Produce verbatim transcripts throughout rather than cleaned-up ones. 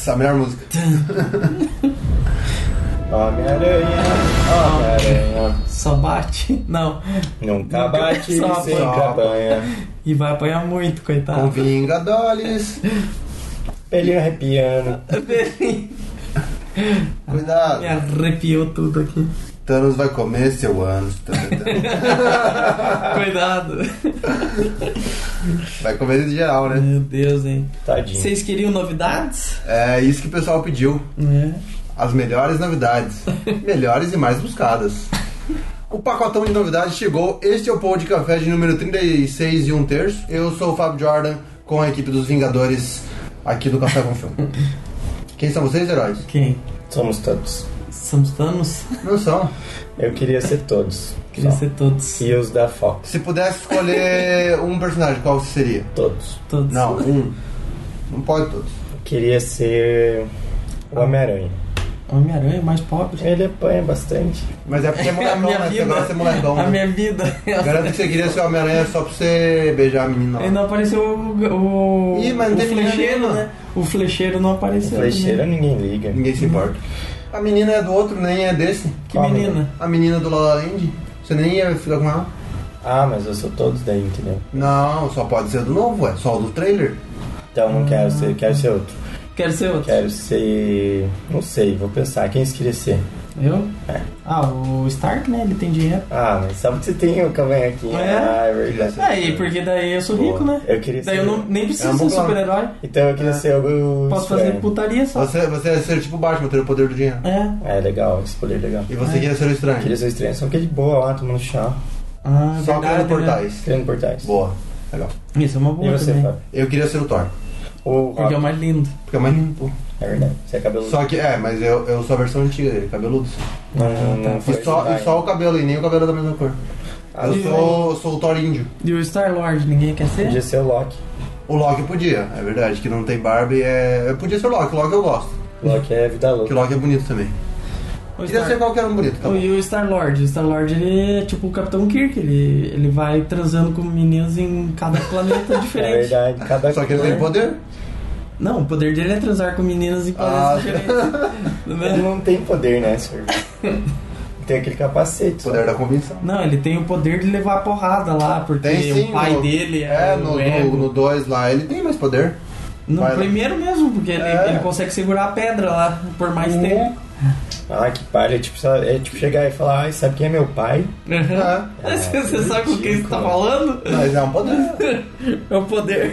Nossa, a melhor música. Homem-Aranha, Homem-Aranha. Só bate? Não. Nunca bate, Só sempre apanha. apanha. E vai apanhar muito, coitado. Com Vingadores. Pelinho arrepiando. Cuidado. Me arrepiou tudo aqui. Thanos vai comer seu ânus. Cuidado. Vai comer de geral, né? Meu Deus, hein? Tadinho. Vocês queriam novidades? É isso que o pessoal pediu. É. As melhores novidades. Melhores e mais buscadas. O pacotão de novidades chegou. Este é o Pão de Café de número trinta e seis e um terço. Eu sou o Fábio Jordan, com a equipe dos Vingadores aqui do Café com Filme. Quem são vocês, heróis? Quem? Somos todos. Somos Thanos? Não são. Eu queria ser todos. Queria Só. ser todos. E os da Fox. Se pudesse escolher um personagem, qual você seria? Todos. Todos. Não, um. Não pode todos. Eu queria ser o Homem-Aranha. Homem-Aranha mais pobre. Ele apanha bastante. Mas é porque é A molecão, minha né? Você vida. gosta de ser molecão. A né? minha vida. Garanto que você queria ser Homem-Aranha só pra você beijar a menina lá. Ainda apareceu o. o Ih, mas não o tem menina flecheiro, nenhuma. né? O flecheiro não apareceu. Flecheira também. ninguém liga. Ninguém se importa. A menina é do outro, nem é desse. Que Qual menina? A menina do La La Land. Você nem ia ficar com ela? Ah, mas eu sou todos daí, entendeu? Não, só pode ser do novo, é só o do trailer. Então não quero ser, quero ser outro. Quero ser outro. Quero ser. Não sei, vou pensar. Quem você queria ser? Eu? É. Ah, o Stark, né? Ele tem dinheiro. Ah, mas sabe que você tem o cavanhaquinho. É? Ah, é verdade. Aí, porque daí eu sou rico, Boa. né? Eu queria Daí ser- eu não, nem preciso É um ser bom plano. super-herói. Então eu queria ser o. Posso fazer estranho. putaria só. Você, você ia ser tipo o Batman, ter o poder do dinheiro. É. É legal, esse poder é legal. E você queria ser o Eu estranho. queria ser o estranho, só que é de boa lá, tomando chá, Ah, Só verdade, criando né? portais. criando portais. Boa, legal. Isso é uma boa E você, também. Fábio? Eu queria ser o Thor. O Porque é o Rock. mais lindo. Porque é mais limpo. É verdade, você é cabeludo. Só que, é, mas eu, eu sou a versão antiga dele, cabeludo. Não, Ah, não, tá. não foi E só, ajudar, e só o cabelo, e nem o cabelo é da mesma cor. Ah, Eu e sou, sou o Thor índio. E o Star-Lord, ninguém quer ser? Podia ser o Loki. O Loki podia, é verdade, que não tem barba e é... Eu podia ser o Loki, o Loki eu gosto. O Loki é vida Que o louca. Loki é bonito também. O Queria Star- ser qualquer um bonito, tá Oh, bom. e o Star-Lord? O Star-Lord, ele é tipo o Capitão Kirk. Ele, ele vai transando com meninas em cada planeta É diferente. verdade, cada Só que ele tem poder. Não, o poder dele é transar com meninas em planetas Ah. diferentes. Ele Né? não tem poder, né, senhor? Tem aquele capacete. só. Poder da convicção. Não, ele tem o poder de levar a porrada lá, porque Tem sim. o pai no- dele é, É, no o ego. dois no dois lá, ele tem mais poder. No vai lá. primeiro mesmo, porque ele, É. ele consegue segurar a pedra lá por mais Uhum. tempo. Ah, que palha. É tipo, é tipo chegar e falar, ai, sabe quem é meu pai? É, Mas Você sabe com quem você tá falando? mas é um poder. É o poder.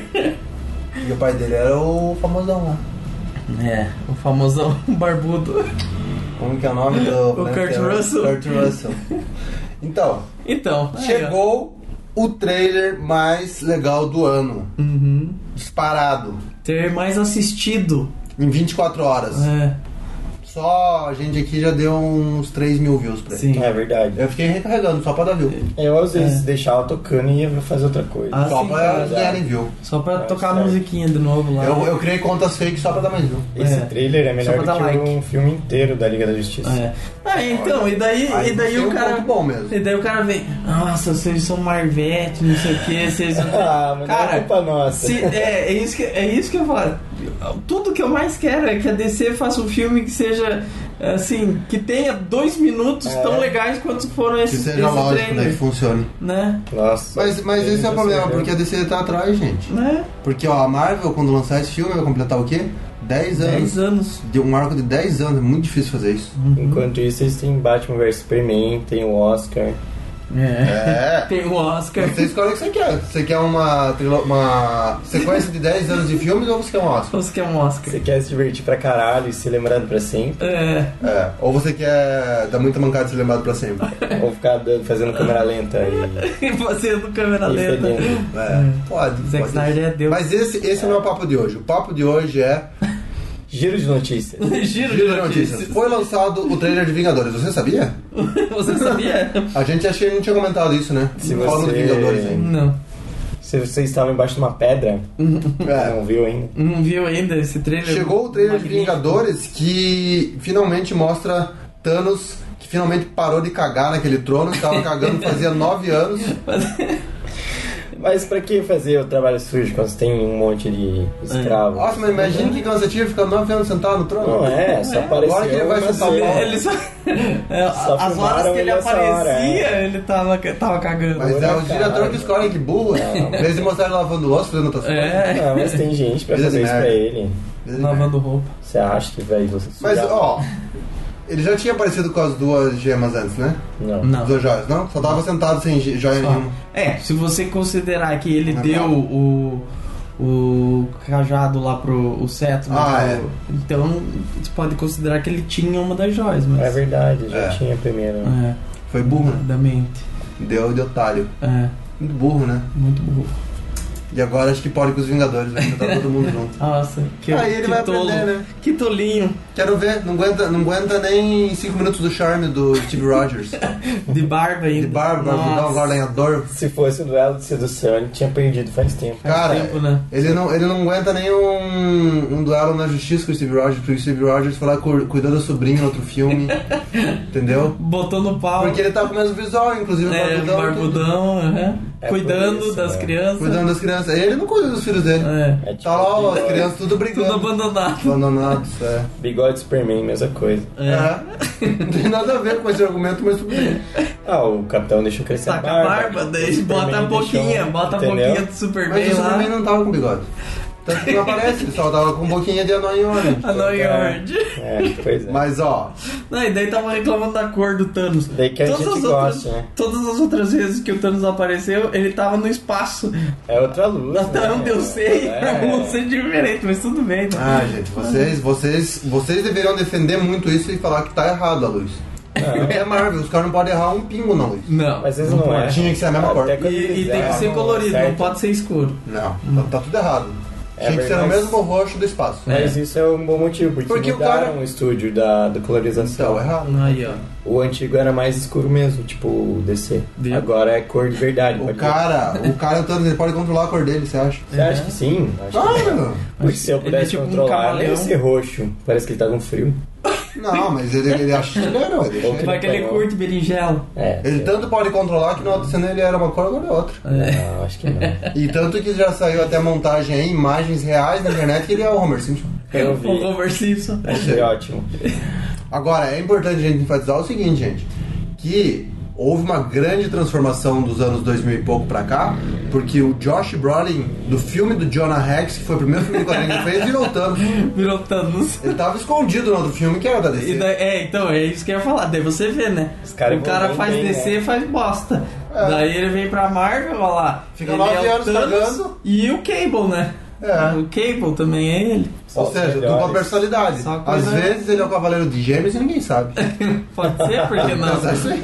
E o pai dele era o famosão lá. É, o famosão barbudo. Como que é o nome do... O Kurt né? Russell. Kurt Russell. Então, Então, aí, ó. chegou o trailer mais legal do ano. Uhum. Disparado. Ter mais assistido. Em vinte e quatro horas. É, Só a gente aqui já deu uns três mil views pra ele. sim. É verdade. Eu fiquei recarregando só pra dar view. Eu às vezes É. deixava tocando e ia fazer outra coisa. Ah, Só sim, pra cara. eles ganharem view. Só pra É, tocar a certo. musiquinha de novo lá. Eu, eu criei contas fake só pra dar mais view. Esse É. trailer é melhor Só do pra que dar like. um filme inteiro da Liga da Justiça. É. Ah, então, e daí, Aí e daí tem o um cara. ponto bom mesmo. E daí o cara vem, nossa, vocês são Marvete, não sei o que, vocês. Ah, mas não é culpa nossa. se- é, é, isso que, é isso que eu falo. Tudo que eu mais quero é que a D C faça um filme que seja assim, que tenha dois minutos É. tão legais quanto foram Que esses seja esse lógico, né? trailer, Que funcione. né? Nossa. Mas, mas Ele esse é o já problema, sabia. porque a D C tá atrás, gente. Né? Porque ó, a Marvel, quando lançar esse filme, vai completar o quê? dez anos. dez anos. De um arco de dez anos, é muito difícil fazer isso. Enquanto isso, eles têm Batman versus Superman, tem o Oscar. É. É. Tem o Oscar. Você escolhe o que você quer. Você quer uma, trilo- uma sequência de dez anos de filmes ou você quer um Oscar? Você quer um Oscar? Você quer se divertir pra caralho e ser lembrado pra sempre? É. É. Ou você quer dar muita mancada e ser lembrado pra sempre. Ou ficar dando- fazendo câmera lenta e, E fazendo câmera e lenta. fedendo? É. Pode. Zack pode. Snyder é Deus. Mas esse, esse não é o papo de hoje. O papo de hoje é Giro de notícias. Giro Giro de notícias. Foi lançado o trailer de Vingadores. Você sabia? Você sabia? A gente achei que não tinha comentado isso, né? Se Falando você- de Vingadores ainda. Não. Se você estava embaixo de uma pedra, É. não viu ainda. Não viu ainda esse trailer? Chegou o trailer de Magnífico. Vingadores que finalmente mostra Thanos, que finalmente parou de cagar naquele trono, que tava cagando fazia nove anos. Mas pra que fazer o trabalho sujo quando você tem um monte de escravos? Nossa, mas imagina que cansativo ficar nove anos sentado no trono. Não é, só apareceu. Agora que ele vai uma sentar o cena. pau. Ele só... É, Só as filmaram horas que ele nessa aparecia, hora, é. ele tava, tava cagando. Mas é o Cara. diretor que escolhe que burro. Em vez de mostrar ele lavando louça, fazendo outras coisas. É, Não, mas tem gente pra Vida fazer de isso merda. pra ele. lavando roupa. Você acha que vai você Mas, sujar? ó, ele já tinha aparecido com as duas gemas antes, né? Não. Não. As duas joias, não? Só tava sentado sem ge- joia Só. nenhuma. É, se você considerar que ele Não é deu claro. o, o cajado lá pro o cetro, né, Ah, pro- é. então você pode considerar que ele tinha uma das joias, mas É verdade, já É. tinha primeiro. é, Foi burro, né? da mente. Deu de otário. É, Muito burro, né? muito burro. E agora acho que pode com os Vingadores, vai estar todo mundo junto. Nossa, que, Aí ele que vai tolo. aprender, né? Que tolinho. Quero ver, não aguenta, não aguenta nem cinco minutos do charme do Steve Rogers. De barba ainda. De barba, vai Nossa. dar um guarda-lenhador. Se fosse um duelo de sedução, ele tinha perdido faz tempo. Faz Cara, tempo, né? ele não, ele não aguenta nem um, um duelo na justiça com o Steve Rogers, porque o Steve Rogers foi lá cu- cuidou da sobrinha no outro filme, entendeu? Botou no pau. Porque ele tá com o mesmo visual, inclusive o É, barbudão. e tudo. barbudão, aham. É Cuidando por isso, das né? crianças. Cuidando das crianças. Ele não cuida dos filhos dele. É. É tipo Tá lá ó, as bigode, crianças tudo brigando. Tudo abandonado. Abandonados, é. bigode Superman, mesma coisa. É. É. Não tem nada a ver com esse argumento, mas tudo bem. Ah, o capitão deixou crescer Saca a a barba. barba, daí O bota a Superman boquinha, deixou, bota a entendeu? boquinha do Superman Mas o lá. Superman não tava com bigode. Tanto que não aparece, ele só tava com boquinha de anão e orange. A New York. É, pois é. Mas ó, Não, e daí tava reclamando da cor do Thanos. Daí que a gente as gosta, outras, né? Todas as outras vezes que o Thanos apareceu, ele tava no espaço. É outra luz. Até né? onde eu sei, É. pra não ser diferente, mas tudo bem, né? ah, gente, vocês, vocês, vocês deveriam defender muito isso e falar que tá errado a luz. Porque é Marvel, os caras não podem errar um pingo na luz. Não. Mas às vezes não, pode. é. Tinha que ser a mesma Até cor. quando E, eles e tem que erram, ser colorido, certo? não pode ser escuro. Não, tá, tá tudo errado. É Tinha que ser o verdade. mesmo roxo do espaço. Mas isso é um bom motivo, porque, Porque o mudaram cara- o estúdio da, da colorização. Então, errado. Aí, ó. O antigo era mais escuro mesmo, tipo o D C. Deu. Agora é cor de verdade. O pode cara, o cara, o Thanos, ele pode controlar a cor dele, você acha? ver. Você acha que sim? Acho que Claro! não. Porque se eu Ele é pudesse tipo um controlar, ele ia camaleão. ser roxo. Parece que ele tá com frio. Não, mas ele, ele acha que ele é, não, ele deixa Ou ele. Vai que ele ganhou. curte berinjela. É. Ele tanto pode controlar que na outra cena ele era uma cor, agora é outra. Não, acho que não. E tanto que já saiu até montagem aí, imagens reais na internet que ele é o Homer Simpson. Eu O vi. Homer Simpson. Achei ótimo. Agora, é importante a gente enfatizar o seguinte, gente, que houve uma grande transformação dos anos dois mil e pouco pra cá, porque o Josh Brolin, do filme do Jonah Hex, que foi o primeiro filme de quadrinho que ele fez, virou Thanos. Virou Thanos. Ele tava escondido no outro filme, que era da D C. E daí- é, então, é isso que eu ia falar. Daí você vê, né? Os cara o cara evoluem faz bem, D C, né? faz bosta. É. Daí ele vem pra Marvel, olha lá. Fica Ele nove é o anos Thanos cagando. E o Cable, né? É. O Cable também é ele. Só Ou os seja, melhores. dupla personalidade. Só Às coisa- vezes ele é o Cavaleiro de Gêmeos e ninguém sabe. Pode ser, porque Mas é não. isso aí.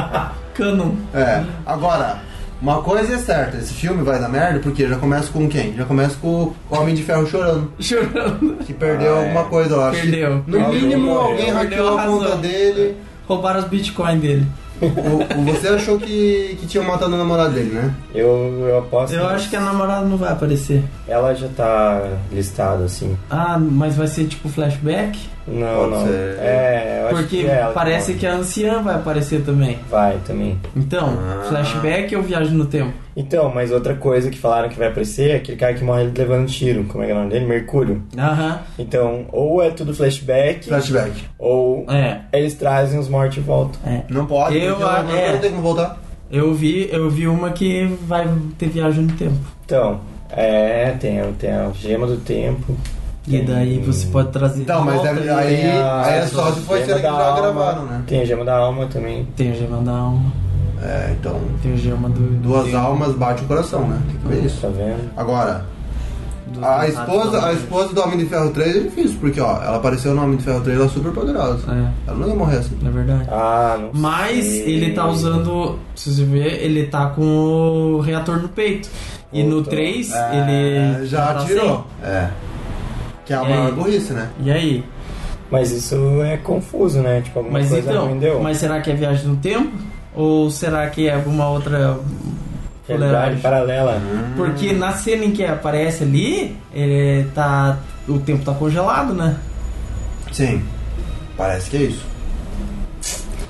Canon. É. Agora, uma coisa é certa, esse filme vai dar merda porque já começa com quem? Já começa com o Homem de Ferro chorando. Chorando. Que perdeu Ah, é. alguma coisa, eu acho. Perdeu. No Alguém mínimo, morreu. alguém Perdeu hackeou a a conta razão. dele. Roubaram os bitcoins dele. O, o- você achou que, que tinham matado o namorado dele, né? Eu, eu aposto. Eu acho que a namorada não vai aparecer. Ela já tá listada assim. Ah, mas vai ser tipo flashback? Não, Pode não. ser. É, eu acho Porque que é ela parece morre. que a anciã vai aparecer também. Vai também. Então, Ah. flashback ou viagem no tempo? Então, mas outra coisa que falaram que vai aparecer é aquele cara que morre levando tiro. Como é que é o nome dele? Mercúrio. Aham. Então, ou é tudo flashback, Flashback. ou É. eles trazem os mortos de volta. É. Não pode, Eu, porque o ah, Mercúrio é. não tem como voltar. Eu vi, eu vi uma que vai ter viagem no tempo. Então, é, tem, a- tem a gema do tempo. E daí você pode trazer. Então, de mas volta, deve- e aí- Tem a aí é só se for gema ser que da já alma, gravaram, né? Tem a gema da alma também. Tem a gema da alma, É, então. tem a gema do. Duas do- almas bate o coração, né? Tem que ver isso. Tá vendo? Agora, dos a contatos esposa, da a morte. esposa do Homem de Ferro três é difícil, porque ó, ela apareceu no Homem de Ferro três, ela é super poderosa. É, Ela não ia morrer assim. é verdade. Ah, não Mas sei. ele tá usando, se você ver, ele tá com o reator no peito. E no Voltou. três, É, ele. já tá atirou. É. Que é a E maior aí? burrice, né? sem. E aí? Mas isso é confuso, né? Tipo, alguma Mas coisa então, não deu. mas será que é viagem no tempo? Ou será que é alguma outra Realidade fuleiragem? paralela. Porque na cena em que aparece ali, ele tá. O tempo tá congelado, né? Sim. Parece que é isso.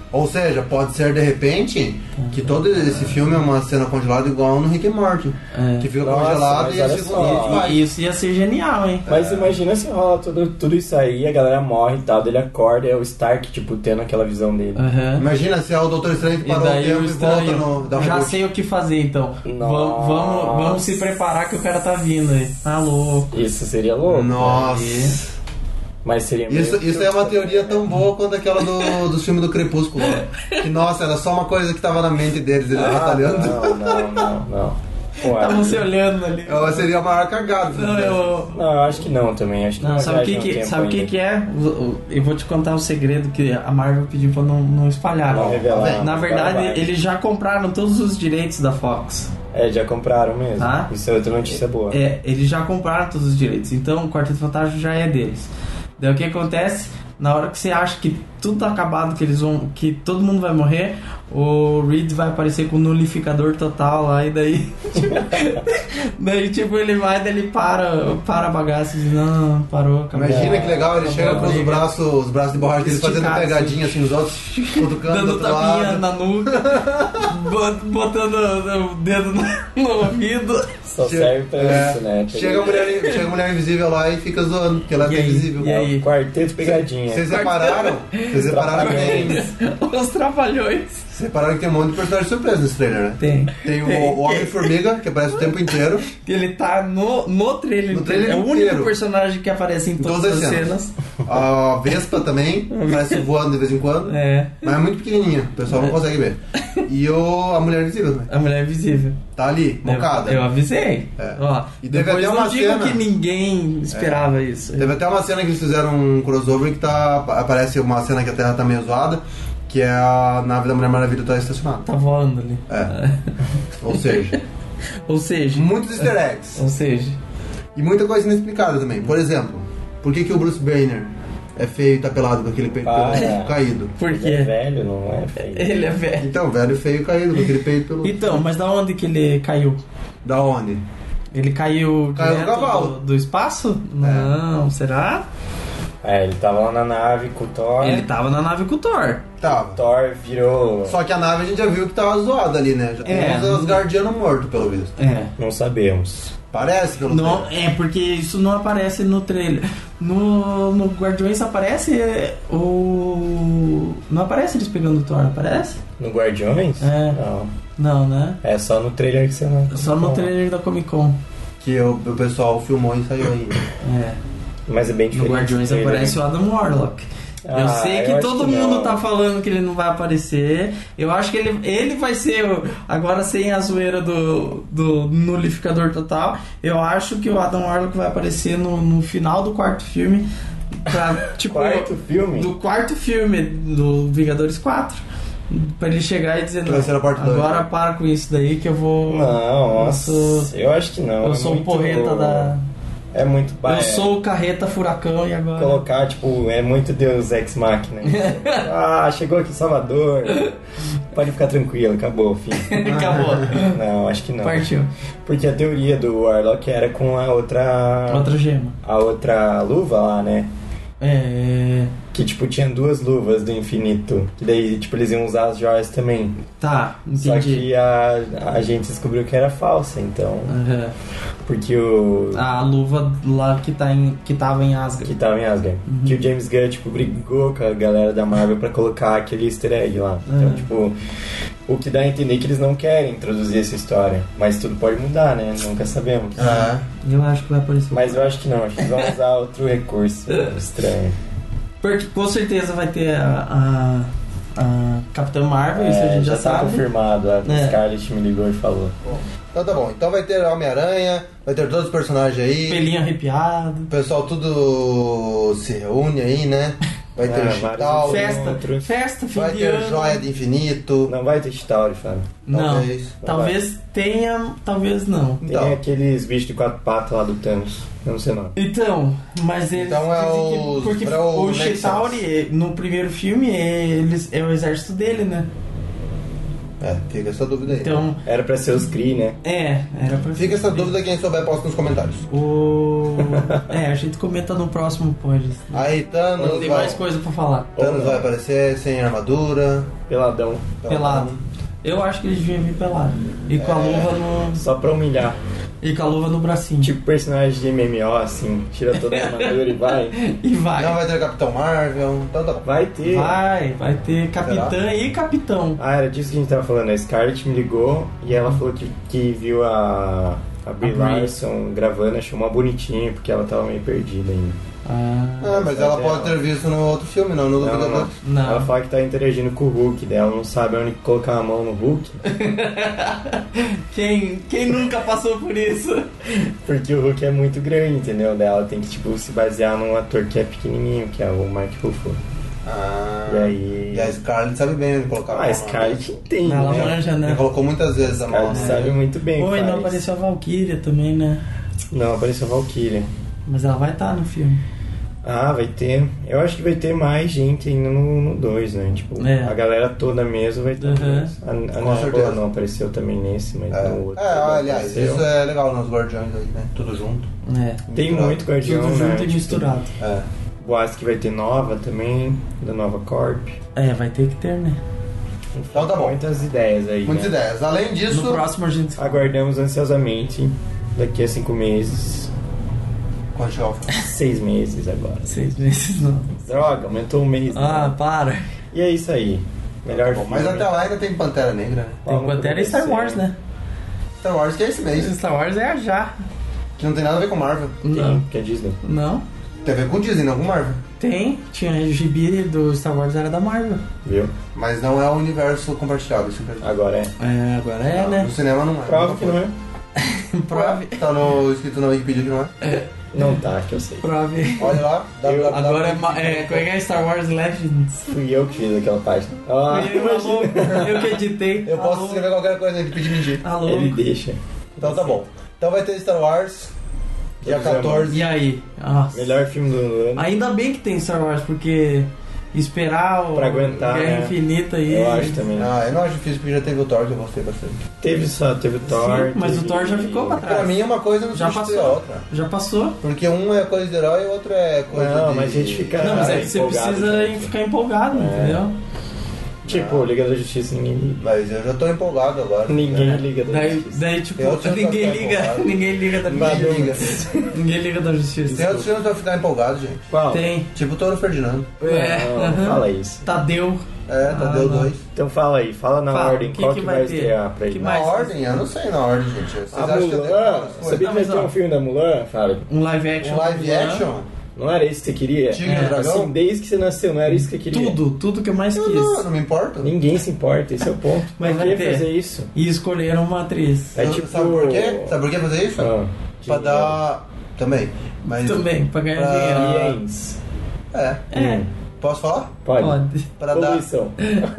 Ou seja, pode ser de repente que todo esse filme é uma cena congelada igual no Rick and Morty. É. Que fica Nossa, congelado mas e olha esse só. segundo vai. E isso ia ser genial, hein? Mas imagina se rola tudo, tudo isso aí, a galera morre e tal, daí ele acorda e é o Stark, tipo, tendo aquela visão dele. Aham. Imagina se é o Doutor Estranho que E parou o daí tempo o e volta estranho, no... Dá um já reboot. sei o que fazer então. Nossa. Vamos, vamos, vamos se preparar que o cara tá vindo aí. Tá louco. Isso seria louco. Nossa. Mas seria Isso, muito- isso é uma teoria tão boa quanto aquela do, dos filmes do Crepúsculo. Que, nossa, era só uma coisa que tava na mente deles, eles Ah, batalhando. não, não, não, não. Pô, Estavam se olhando ali. Eu- Seria a maior cagada. se Não, fizesse. eu... Não, eu acho que não também. Acho que Não, não sabe o que, viaja no que, tempo sabe o que, ainda. que é? Eu vou te contar o segredo que a Marvel pediu pra não, não espalhar. Não revelar. Na verdade, Vai, vai. eles já compraram todos os direitos da Fox. É, já compraram mesmo. Ah? Isso é outra notícia boa. É, eles já compraram todos os direitos. Então o Quarteto Fantástico já é deles. Daí o que acontece? Na hora que você acha que tudo tá acabado, que eles vão. Que todo mundo vai morrer, o Reed vai aparecer com o nulificador total lá e daí. daí tipo ele vai, daí ele para, para a bagaça e diz, não, parou, acabou. Imagina que legal, ele Acabou chega a com os briga. braços, os braços de borracha dele fazendo Esticado, pegadinha assim nos outros, cutucando do Dando outro tapinha lado. na nuca, bot- botando o dedo no, no ouvido. Só Chega- serve pra é, isso, né? Chega a, mulher, chega a mulher invisível lá e fica zoando, porque ela E é aí? invisível. E aí? Quarteto pegadinha. Vocês repararam? Vocês repararam que tem. Os trapalhões. Vocês repararam que tem um monte de personagem surpresa nesse trailer, né? Tem. Tem o, o Homem-Formiga, que aparece o tempo inteiro. Ele tá no, no trailer No inteiro. trailer É o inteiro. único personagem que aparece em todas, Todas as as cenas. cenas. A Vespa também, aparece voando de vez em quando. É. Mas é muito pequenininha, o pessoal não É. consegue ver. E o, a Mulher Invisível também. A Mulher Invisível. Tá ali, mocada. Eu, eu avisei. É. Ó, E teve depois até não uma digo cena- que ninguém esperava isso. Teve até uma cena que eles fizeram um crossover que tá, aparece uma cena que a Terra tá meio zoada, que é a nave da Mulher Maravilha tá estacionada. Tá voando ali. É. Ou seja, Ou seja... muitos easter eggs. Ou seja... E muita coisa inexplicada também. Por exemplo, por que, que o Bruce Banner é feio e tá pelado com aquele peito Para. peludo caído? Por Ele é quê? velho, não é feio. Ele é velho. Então, velho feio e caído com aquele peito peludo. Então, mas da onde que ele caiu? Da onde? Ele caiu, Caiu no direto cavalo. do, do espaço? Não, será? É, ele tava lá na nave com o Thor. Ele tava na nave com o Thor. Tava. Thor virou... Só que a nave a gente já viu que tava zoada ali, né? Já É. temos os guardianos mortos, pelo visto. É. Não sabemos. Parece, pelo Não, trailer. é porque isso não aparece no trailer. No, no Guardiões aparece é, o. Não aparece eles pegando o Thor, aparece? No Guardiões? É. Não. Não, né? É só no trailer que você não... Só no trailer da Comic Con. Que o, o pessoal filmou e saiu aí. É. Mas é bem No diferente. Guardiões o trailer. aparece o Adam Warlock. Ah, eu sei que eu acho todo que mundo não. tá falando que ele não vai aparecer. Eu acho que ele, ele vai ser, o- agora sem a zoeira do, do nulificador total, eu acho que o Adam Warlock vai aparecer no, no final do quarto filme. Pra, tipo, Quarto filme? do quarto filme do Vingadores quatro. Pra ele chegar e dizer, Que vai ser a parte dois. agora para com isso daí que eu vou... Não, nossa. Eu sou, Eu acho que não. eu é sou o muito- porreta da... É muito... ba- Eu é, sou o carreta furacão e agora... Colocar, tipo, é muito Deus Ex Machina. Ah, chegou aqui em Salvador. Pode ficar tranquilo, acabou, fim. Acabou. Não, acho que não. Partiu. Porque a teoria do Warlock era com a outra... Outra gema. A outra luva lá, né? É... Que, tipo, tinha duas luvas do infinito. Que daí, tipo, eles iam usar as joias também. Tá, Só entendi. que a, a gente descobriu que era falsa, então... Aham. Porque o... A luva lá que, tá em, que tava em Asgard. Que tava em Asgard. Uhum. Que o James Gunn, tipo, brigou com a galera da Marvel pra colocar aquele easter egg lá. Então, Uhum. tipo... O que dá a entender que eles não querem introduzir essa história. Mas tudo pode mudar, né? Nunca sabemos. É. Eu acho que vai aparecer. Mas eu acho que não. Acho que eles vão usar outro recurso estranho. Porque com certeza vai ter a, a, a Capitã Marvel, isso a É, gente já, já tá sabe. confirmado. A É. Scarlett me ligou e falou. Então tá bom. Então vai ter Homem-Aranha, vai ter todos os personagens aí. Pelinho arrepiado. O pessoal tudo se reúne aí, né? Vai ter Ah, o Chitauri, Festa, outros. festa, fim vai de ter ano. Joia de Infinito. Não vai ter Chitauri, Fábio. Não, Talvez. talvez tenha, talvez não. Tem Então. aqueles bichos de quatro patas lá do Thanos. Eu não sei o nome. Então, mas eles Então é dizem os- que porque é o o Nexus. Chitauri no primeiro filme eles é o exército dele, né? É, fica essa dúvida aí. Então, Era pra ser os Kree, né? é, era pra Fica essa dúvida, quem souber posta nos comentários. O... É, a gente comenta no próximo pod. Aí Thanos Tem vai, mais coisa pra falar. Thanos vai aparecer sem armadura. Peladão. Pelado. Eu acho que eles deviam vir pelado. E com a luva no. Só pra humilhar. E com a luva no bracinho. Tipo personagem de M M O, assim. Tira toda a armadura e vai. E vai. Não vai ter Capitão Marvel. Então tá bom. Vai ter. Vai, vai ter capitã e capitão. Ah, era disso que a gente tava falando. A Scarlett me ligou e ela falou que, que viu a, a Brie A Brie. Larson gravando, achou uma bonitinha, porque ela tava meio perdida ainda. Ah, Ah, mas ela pode ter visto no outro filme, não no Não, não, Vingadores. não. Ela fala que tá interagindo com o Hulk, daí ela não sabe onde colocar a mão no Hulk, Quem, quem nunca passou por isso? porque o Hulk é muito grande, entendeu? Daí ela tem que, tipo, se basear num ator que é pequenininho, que é o Mark Ruffalo. Ah, E aí... e a Scarlett sabe bem onde colocar Ah, a Scarlett entende, Ela né? manja, Já né? colocou muitas vezes a mão. Scarlett né? sabe muito bem. Oi, não faz. apareceu a Valkyria também, né? Não, apareceu a Valkyria. Mas ela vai estar no filme. Ah, vai ter. Eu acho que vai ter mais gente ainda no dois, né? Tipo, É. a galera toda mesmo vai ter. Uhum. A, a Com Nebula certeza. não apareceu também nesse, mas É, no outro. é ela aliás, apareceu. isso é legal nos Guardiões aí, né? Tudo junto. É. Tem misturado. muito Guardião, Tudo né? junto e Tipo, misturado. É. Boatos que vai ter nova também, da Nova Corp. É, vai ter que ter, né? Então tá bom. Muitas ideias aí. Muitas né? ideias. Além disso, No próximo a gente. Aguardamos ansiosamente daqui a cinco meses. quando chegar o filme. Seis meses agora. Seis meses não. Droga, aumentou um mês. Ah, né? para. E é isso aí. Melhor Bom, filme. mas até lá ainda tem Pantera Negra, né? Tem Pantera e Star Wars, né? Star Wars que é esse mês, Star Wars é a já. que não tem nada a ver com Marvel. Não. Que é Disney. Não. Tem a ver com Disney, não com Marvel. Tem. Tinha o gibi do Star Wars, era da Marvel. Viu? Mas não é o universo compartilhado, isso que eu quero dizer. Agora é. É, agora é, No né? cinema não é. Prova nunca que foi. não é. Prove. Tá no, escrito na Wikipedia que não é. Não tá, que eu sei. Prove. Olha lá. Eu- www. Agora é, ma- é. Como é que é Star Wars Legends? Fui eu que fiz aquela página. Ah, eu, alô, eu que editei. Eu posso Alô. escrever qualquer coisa e pedir mentir. Alô. ele deixa. Então tá bom. Então vai ter Star Wars, dia Todos quatorze. E aí? Nossa. Melhor filme do ano. Ainda bem que tem Star Wars, porque esperar o Pra aguentar, Guerra né? Infinita aí. Eu acho também. Ah, eu não acho difícil porque já teve o Thor que eu gostei bastante. Teve só, teve o Thor. Sim, mas teve- o Thor já ficou pra trás. Pra mim é uma coisa não Já substitui a passou. outra. Já passou. Porque um é coisa de herói e o outro é coisa Não, de... mas a gente fica- Não, mas é Ah, que você empolgado, precisa gente. ficar empolgado, É. entendeu? Tipo, Liga da Justiça ninguém liga. Mas eu já tô empolgado agora. Ninguém né? liga da Daí, Justiça. daí tipo, Tem outros filmes pra ninguém ficar liga, empolgado. ninguém liga da Ninguém justiça. liga. Ninguém liga da justiça. Tem outros filmes pra ficar empolgado, gente. Qual? Tem. Tipo Toro Ferdinando. É, Não, aham. fala isso. Tadeu. É, tá Ah, deu não. dois. Então fala aí, fala na Fala, ordem, que qual que que vai vai ter? estrear pra Que ele. mais? Na ordem? Eu não sei na ordem, gente. Vocês A acham que eu tenho Mulan, várias coisas? sabia Não, que vai mas, ter ó. um filme da Mulan? Fala. Um live action. Um live do Mulan. action? Não era isso que você queria? Tigre É, e Dragão? Assim, desde que você nasceu, não era isso que você queria? Tudo, tudo que eu mais Eu quis. não, não me importo. Ninguém se importa, esse é o ponto. Mas Por vai que ter. fazer isso? E escolheram uma atriz. É Eu- tipo- Sabe por quê? Sabe por que fazer isso? Ah, Pra dar... Também. Mas... Também, pra ganhar Pra- dinheiro. Yens. É. É, Posso falar? Pode. pode. Pra dar... Poluição.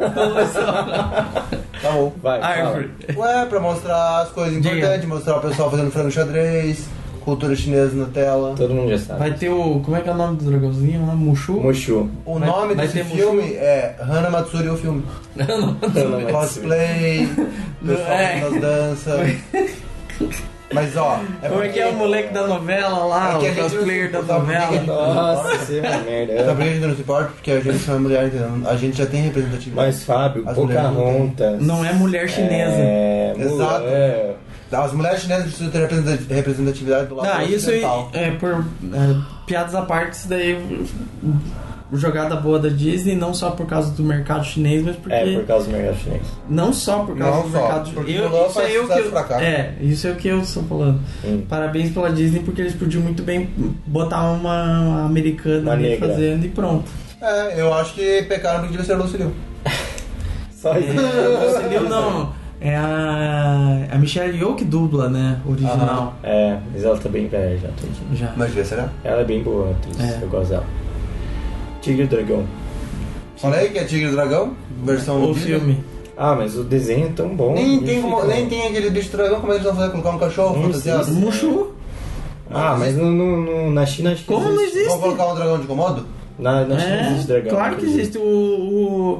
Tá bom. Vai, fala. Árvore. Ué, pra mostrar as coisas Diga. importantes, mostrar o pessoal fazendo frango xadrez, cultura chinesa na tela. Todo mundo já sabe. Vai ter o. Como é que é o nome do dragãozinho lá? Mushu? Mushu. O Vai- nome vai desse ter filme Mushu? é Hana Matsuri o filme. Não, não. Cosplay, pessoal É. fazendo as danças. Mas ó, é Como é que é o moleque da novela lá, É que a o gente cosplayer não- da sabe por que que a novela? gente- Nossa, você é uma Sabe merda. por que a gente não se importa? Porque a gente não é mulher, entendeu? A gente já tem representatividade. Mas, Fábio, As mulheres não têm. Pocahontas. Não é mulher chinesa. É, Mulan, Exato. é. As mulheres chinesas precisam ter representa- representatividade do lado Ah, isso aí, ocidental. é por é, piadas à parte, isso daí jogada boa da Disney, não só por causa do mercado chinês, mas porque É, por causa do mercado chinês. não só por causa Não do só, mercado porque eu, Mulan isso faz é eu que sucesso eu, pra cá. é, isso é o que eu estou falando. Hum. Parabéns pela Disney porque eles podiam muito bem botar uma americana Uma ali negra. fazendo e pronto. É, eu acho que pecaram porque devia ser Lucy Liu. Só isso. Você viu? Não, é a, a Michelle Yeoh que dubla, né, original. É, mas ela tá bem velha já, tadinha. Já. Mas devia ser ela. Ela é bem boa, atriz. É. Eu gosto dela. Tigre e Dragão. Falei que é Tigre e Dragão, versão O Disney. filme. Ah, mas o desenho é tão bom. Nem que tem, como, fica- nem tem aquele bicho dragão, como é que eles vão fazer? Colocar um cachorro Não fantasiado? existe. Mushu? Ah, mas no, no- no- na China acho que Como não existe? Vão colocar um dragão de Komodo? Na, na China É, existe dragão. claro que existe. O, o-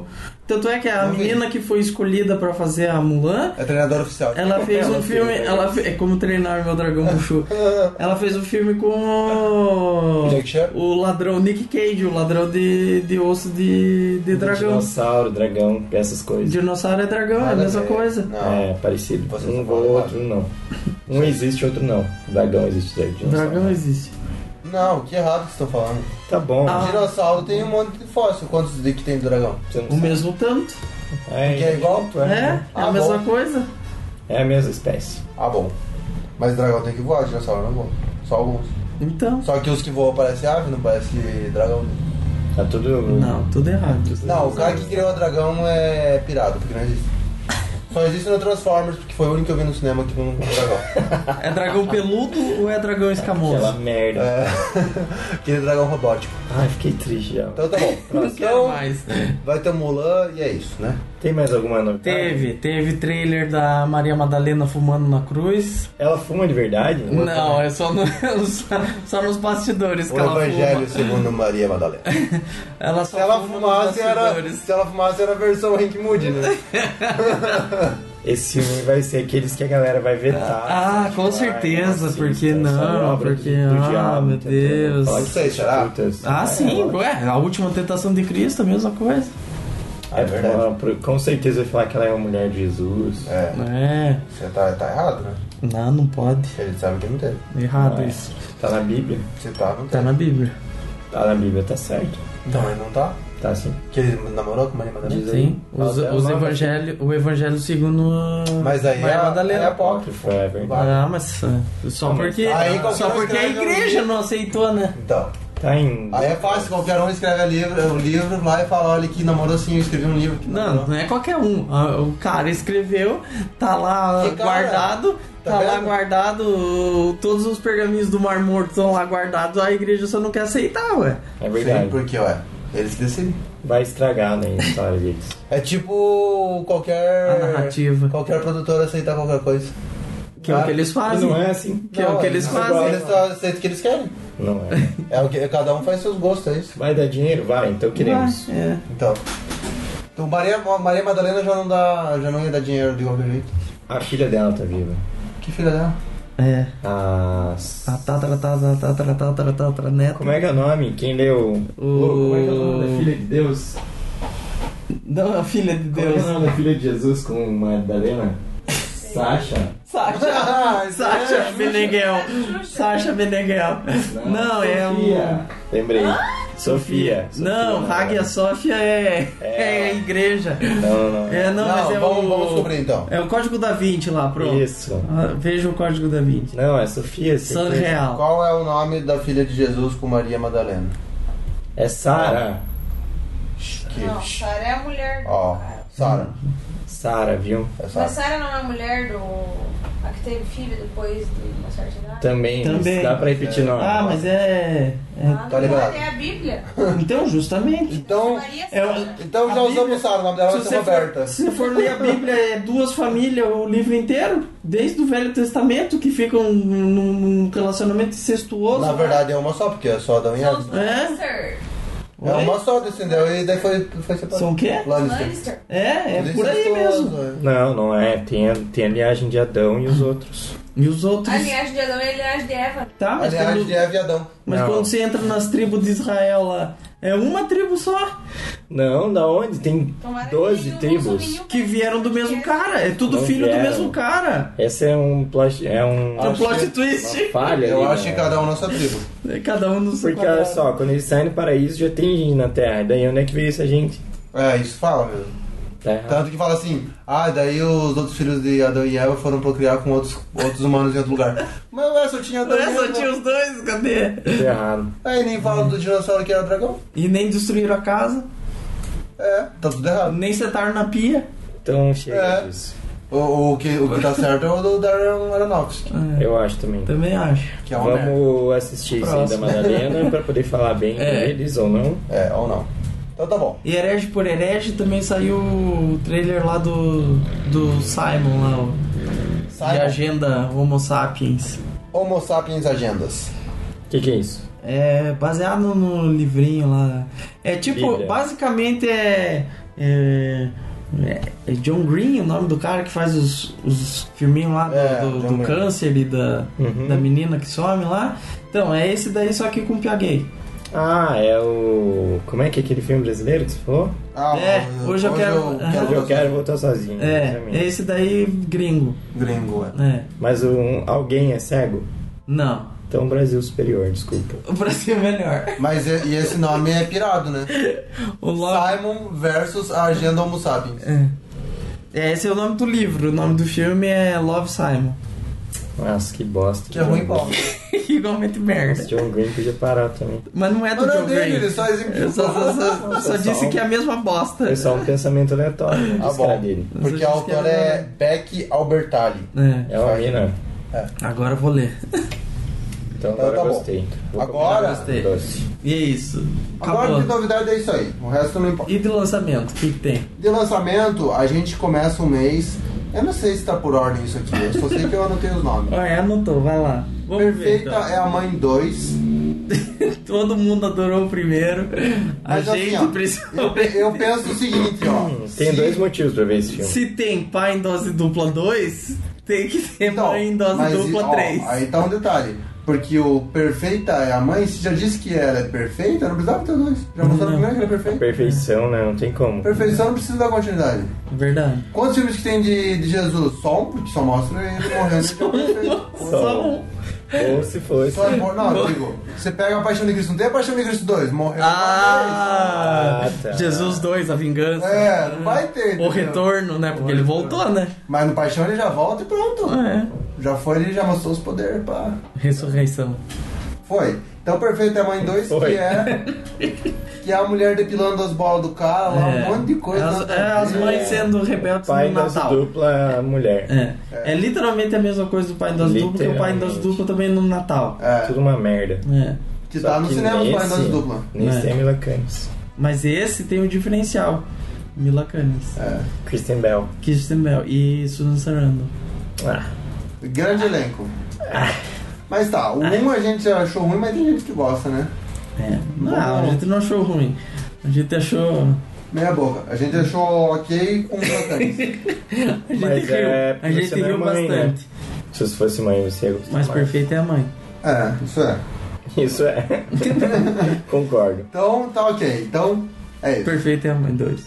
Tanto é que a Não vi. menina que foi escolhida pra fazer a Mulan, É treinadora oficial. ela fez Ela um fez, filme. é Ela fe- é como treinar meu dragão Mushu. Ela fez um filme com o, Jack Chan? o ladrão Nick Cage, o ladrão de, de osso de, de dragão. Dinossauro, dragão, essas coisas. Dinossauro é dragão, é a Nada mesma ver. coisa. Não. É, parecido. Você Um tá voa, falando outro não. Um existe, outro não. Dragão existe, dinossauro. Dragão existe. Não, que errado que vocês estão falando. Tá bom. Ah. Dinossauro tem um monte de fóssil. Quantos de que tem do dragão? Você não O sabe. mesmo tanto. É, Que é igual? É, é Ah, a mesma bom. coisa. é a mesma espécie. Ah, bom. Mas dragão tem que voar, dinossauro não voa. Só alguns. Então. Só que os que voam parecem ave, não parece dragão. Tá tudo. Não, tudo errado. Não, o cara que criou o dragão é pirado, porque não existe. Só existe no Transformers, porque foi o único que eu vi no cinema que não um dragão. É dragão peludo ou é dragão escamoso? Aquela merda. É. Aquele dragão robótico. Ai, fiquei triste já. Então tá bom. Não quero Então, mais. vai ter Mulan e é isso, né? Tem mais alguma novidade? Teve, teve trailer da Maria Madalena fumando na cruz. Ela fuma de verdade? Não, é só, no, só, só nos bastidores O que ela Evangelho fuma. segundo Maria Madalena. Ela só Se ela fuma nos fumasse, era, bastidores. se ela fumasse, era a versão Hank Moody, né? Esse filme vai ser aqueles que a galera vai vetar. Ah, com Ai, certeza, nossa, porque isso é não, obra porque, do- do ah, diabo, meu entendeu? Deus. Falar Não sei, de será? prostitutas. Ah, É, sim, ela- ué, a última tentação de Cristo, a mesma coisa. É verdade. ela, com certeza vai falar que ela é uma mulher de Jesus. É, É, você tá, tá errado, né? não, não pode. Porque a gente sabe que não teve. Errado Não é. isso. Tá na Bíblia? Se tá, não Tá teve. na Bíblia. Tá na Bíblia, tá certo. Então, ele não tá? Tá sim. Que ele namorou com Maria Madalena? Diz aí. Sim, os, Fala os dela, evangelho, o evangelho segundo Mas aí Maria é, Madalena. é apócrifo. É verdade. Ah, mas uh, só Não, mas porque, aí qualquer só um porque a escreve um igreja livro. não aceitou, né? Então, Tá em. aí é fácil, qualquer um escreve livro, o livro lá e fala, olha que namorou assim, eu escrevi um livro que Não, namorou. não é qualquer um. Ah, O cara escreveu, tá lá Que cara? guardado, Tá tá, lá vendo? guardado, todos os pergaminhos do Mar Morto estão lá guardados, a igreja só não quer aceitar, ué. É verdade. Sim, porque, ué, eles que decidem. Vai estragar, né, a história deles. É tipo qualquer... A narrativa. Qualquer produtor aceitar qualquer coisa. Que é o que eles E fazem. não é assim. Que é o que eles não, fazem. Eles só aceitam o que eles querem. Não é. É o que cada um faz seus gostos, é isso. Vai dar dinheiro? Vai, então queremos. Ah, é. Então. Então Maria, Maria Madalena já não dá. Já não ia dar dinheiro de qualquer jeito. A filha dela tá viva. Que filha dela? É. A. A tatara, tatara, tatara, tatara, tatara, neto. Como é que é o nome? Quem leu? O- Como é que é o nome da filha de Deus? Não, a filha de Como é que é Deus. o nome da filha de Jesus com Madalena? Sasha? Sasha, Ah, Sasha Meneghel. Sasha Meneghel. Não, é Sofia. o... Lembrei. Sofia. Não, Sofia, Hagia Sophia é, É. é a igreja. Não, não, não. É, não, Não, mas é vamos, o... vamos descobrir então. É o código da Vinci lá, pronto. Isso. Ah, veja o código da Vinci. Não, é Sofia. San certeza. Real. Qual é o nome da filha de Jesus com Maria Madalena? É Sara. Que... Não, Sara é a mulher do Ó, cara. Sara. Sara, viu? É Mas Sara. Sara não é a mulher do. A que teve filho depois de uma certa idade? Também. Também. Dá pra repetir nome. Ah, mas é... é- Ah, Tá não, liberado. é a Bíblia. Então, justamente. Então, Maria É o- Sara. então já A usamos Bíblia- Sara, o nome dela Se vai ser você, Roberta. for, se você for ler a Bíblia, é duas famílias, o livro inteiro, desde o Velho Testamento, que ficam num, num relacionamento incestuoso. Na verdade é uma só, porque é só Adão e São Eva. os É? Lannister. É uma só, descendeu e daí foi, foi separado. São o quê? Lannister. Lannister. É, é Tudo por aí incestuoso, mesmo. é. Não, não é. Tem a, tem a linhagem de Adão e os outros. E os outros. A linhagem de Adão e a linhagem de Eva. Tá, mas, Aliás, quando, de Eva e Adão. mas Não. quando você entra nas tribos de Israel lá, é uma tribo só. Não, da onde? Tem Tomara que doze nenhum tribos. muçulmano Que vieram do mesmo cara. É tudo Não filho do vieram. mesmo cara. Esse é um plot. É um. É um Acho plot que- twist. Uma falha. Eu ali, acho né? que cada um na sua tribo. Cada um no seu Porque olha quadrado. só, quando eles saem do paraíso já tem gente na Terra. Daí onde é que veio essa gente? É, isso fala mesmo. Tá errado. Tanto que fala assim, ah, daí os outros filhos de Adão e Eva foram procriar com outros, outros humanos em outro lugar. Mas ué, só tinha Adão Não e é, só Eva. tinha os dois, cadê? Tá errado. Aí nem fala do dinossauro que era dragão. E nem destruíram a casa, É, tá tudo errado. nem setaram na pia. Então chega É. disso. O, o, que, o que tá certo é o do Darren Aronofsky, É, Eu acho também. também acho. que é um merda. Vamos assistir isso aí da Próximo. Madalena pra poder falar bem É. deles ou não. É, ou não. Então tá bom. E Herege por Herege também saiu o trailer lá do, do Simon lá, o, de Simon. agenda Homo Sapiens. Homo Sapiens Agendas. O que, que é isso? É baseado no livrinho lá. É tipo, Bíblia. basicamente é, É, é, é John Green, o nome do cara que faz os, os filminhos lá do, É, do, John do Green. câncer e da, Uhum. da menina que some lá. Então, é esse daí, só que com piá gay. Ah, é o... Como é que é aquele filme brasileiro que você falou? Ah, É, hoje eu quero- Hoje eu quero voltar sozinho. É, exatamente. esse daí gringo. Gringo, é. É. Mas um, alguém é cego? Não, Então Brasil superior, desculpa. o Brasil é melhor. Mas e, e esse nome é pirado, né? O nome... Simon versus a Agenda Homo Sapiens. É. É, esse é o nome do livro. O nome do filme é Love, Simon. Nossa, que bosta. Que é ruim, Paulo. Igualmente merda. Esse John Green podia parar também. Mas não é do Não, não John é dele, Green. ele só exemplificou. Eu só, só, só, só Só disse um- que é a mesma bosta. Foi só um pensamento aleatório. Não Ah, disse que era bom. dele. Porque a autora é Beck Albertalli. É. É uma mina. Agora eu vou ler. Então Então agora tá eu bom. gostei. Vou Agora- comer Gostei. doce. E é isso. Agora Acabou. de novidade é isso aí. O resto não importa. E de lançamento, o que, que tem? De lançamento, a gente começa um mês. Eu não sei se tá por ordem isso aqui. Eu só sei que eu anotei os nomes. Olha, anotou, vai lá. Vamos Perfeita ver, então. é a Mãe dois. Todo mundo adorou o primeiro. A Mas gente, assim, ó, eu, principalmente. eu penso o seguinte, ó. Hum, Tem se- dois motivos pra ver esse filme. Se tem pai em dose dupla dois, tem que ter Então, mãe em dose mas, dupla ó, três. Aí tá um detalhe. Porque o Perfeita é a mãe, se já disse que ela é perfeita, não precisava ter dois. Já mostrou no Não. primeiro que ela é perfeita. Perfeição, né? Não tem como. Perfeição não precisa dar continuidade. Verdade. Quantos filmes que tem de, de Jesus? Só um, porque só mostra ele morrendo e já é perfeito. Só um. Ou se fosse. Só é bom- não, eu digo, você pega a Paixão de Cristo, não tem a Paixão de Cristo dois, morreu Ah, Ah, tá. Jesus dois, a vingança. É, não vai ter, O entendeu? retorno, né? Porque ele voltou, né? Mas no Paixão ele já volta e pronto. É. Já foi, ele já mostrou os poderes, pá. Ressurreição. Foi. Então Perfeito é a Mãe dois, Foi. que é. Que é a mulher depilando as bolas do cara lá, É. um monte de coisa. As, nada é, a as ver. mães sendo rebeldes Pai no em dose Natal. dupla, a mulher. É. É literalmente a mesma coisa do pai em dose dupla, que o pai em dose Literalmente. dupla também no Natal. É, Tudo uma merda. É. que Só tá no que cinema os pais em dose nesse- dupla. Nesse É. é Mila Kunis. Mas esse tem um diferencial. Mila Kunis, É. Kristen Bell. Kirsten Bell e Susan Sarandon. Ah, Grande elenco. Mas tá, o um a gente achou ruim, mas tem gente que gosta, né? É. Não, Bom. a gente não achou ruim. A gente achou. Meia boca. A gente achou ok com bacanas. A gente Mas riu. é, a gente você não é riu mãe, né? bastante. se você fosse mãe, você ia gostar Mas mais. perfeita é a mãe. É, isso é. Isso é. Concordo. Então, tá ok. Então, é isso. Perfeita é a mãe dois.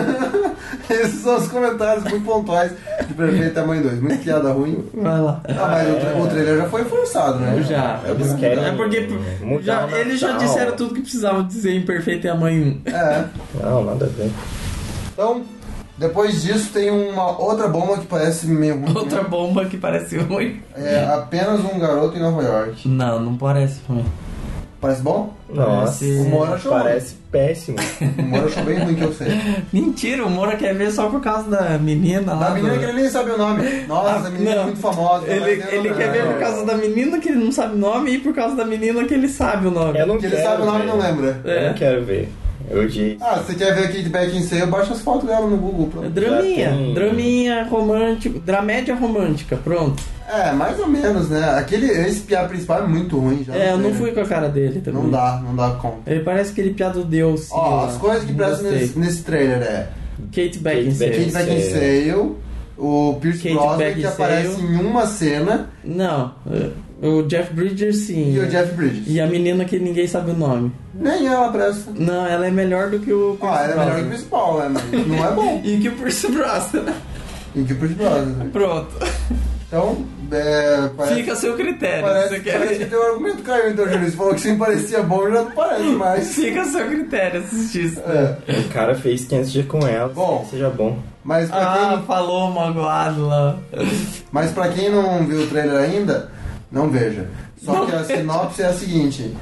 Esses são os comentários muito pontuais de Perfeita é Mãe dois. Muito piada ruim. Vai lá. Ah, mas o, tra- o trailer já foi forçado, né? Já. É Eles bom. querem É porque mudar já, o eles já Natal. disseram tudo que precisavam dizer em Perfeita é a mãe um. É. Não, nada a ver. Então, depois disso tem uma outra bomba que parece meio ruim. Outra né? bomba que parece ruim. É apenas um garoto em Nova York. Não, não parece ruim. Parece bom? Nossa, Parece- O Moro achou parece péssimo. O Moro achou bem ruim que eu sei. Mentira, o Moura quer ver só por causa da menina lá. Da menina do- que ele nem sabe o nome. Nossa, Ah, essa menina é não. muito famosa. Ele, vai ter ele nome. quer ver por causa da menina que ele não sabe o nome e por causa da menina que ele sabe o nome. Eu não Que ele quero sabe o nome e ver. não lembra. É. Eu não quero ver. Eu disse. Ah, você quer ver a Kate Beckinsale, baixa as fotos dela no Google. Pronto. Draminha, Já tem- draminha romântico, dramédia romântica, pronto. É, mais ou menos, né? Aquele, esse piá principal é muito ruim já. É, eu não sei. fui com a cara dele também. Não dá, não dá conta. Ele parece aquele piado Deus. Ó, as coisas que prestam nesse, nesse trailer é Kate Beckinsale. Kate Beckinsale, o Pierce Kate Brosnan que Beckinsale. aparece em uma cena Não, o Jeff Bridges sim. e o Jeff Bridges. E a menina que ninguém sabe o nome. Nem ela presta. Não, ela é melhor do que o Pierce Ah, ela é melhor que o Brosnan. principal, né? Mas não é bom. E que o Pierce Brosnan. E que o Pierce Brosnan. Pronto. Então, é, parece, Fica a seu critério. parece, Você quer parece que ver? teu argumento caiu, então, Júlio. Você falou que sempre parecia bom, já não parece mais. Fica a seu critério assistir isso. É. O cara fez quinhentos dias com ela. Bom. Seja bom. Mas pra Ah, quem falou magoado lá. Mas pra quem não viu o trailer ainda, não veja. Só Não que a veja. sinopse é a seguinte: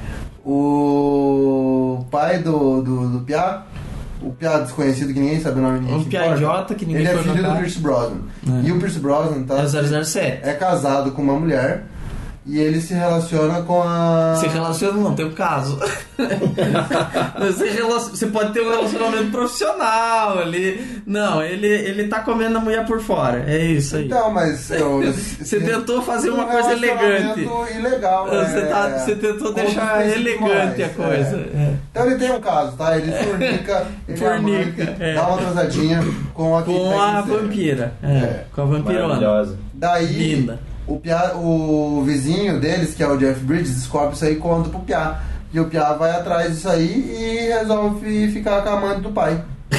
o pai do, do, do Piá, o Piá desconhecido que ninguém sabe o nome ninguém Um se piá importa, idiota que ninguém ele é foi filho do notar. Pierce Brosnan. É. E o Pierce Brosnan tá, É o zero zero sete. é casado com uma mulher e ele se relaciona com a... Se relaciona não, tem um caso. Você, relaciona, você pode ter um relacionamento profissional ali. Não, ele, ele tá comendo a mulher por fora. É isso aí. Então, mas... Eu, Você tentou fazer uma um coisa elegante. Ilegal, Você, é, tá, você tentou deixar outros elegante principais, a coisa. é. É. Então ele tem um caso, tá? Ele fornica, ele Fornica, amante, é. dá uma transadinha com a que Com tem a que ser. vampira. É, É. com a vampirona. Maravilhosa. Daí, Linda. o, Pia, o vizinho deles, que é o Jeff Bridges, descobre isso aí e conta pro Pia. E o Pia vai atrás disso aí e resolve ficar com a amante do pai.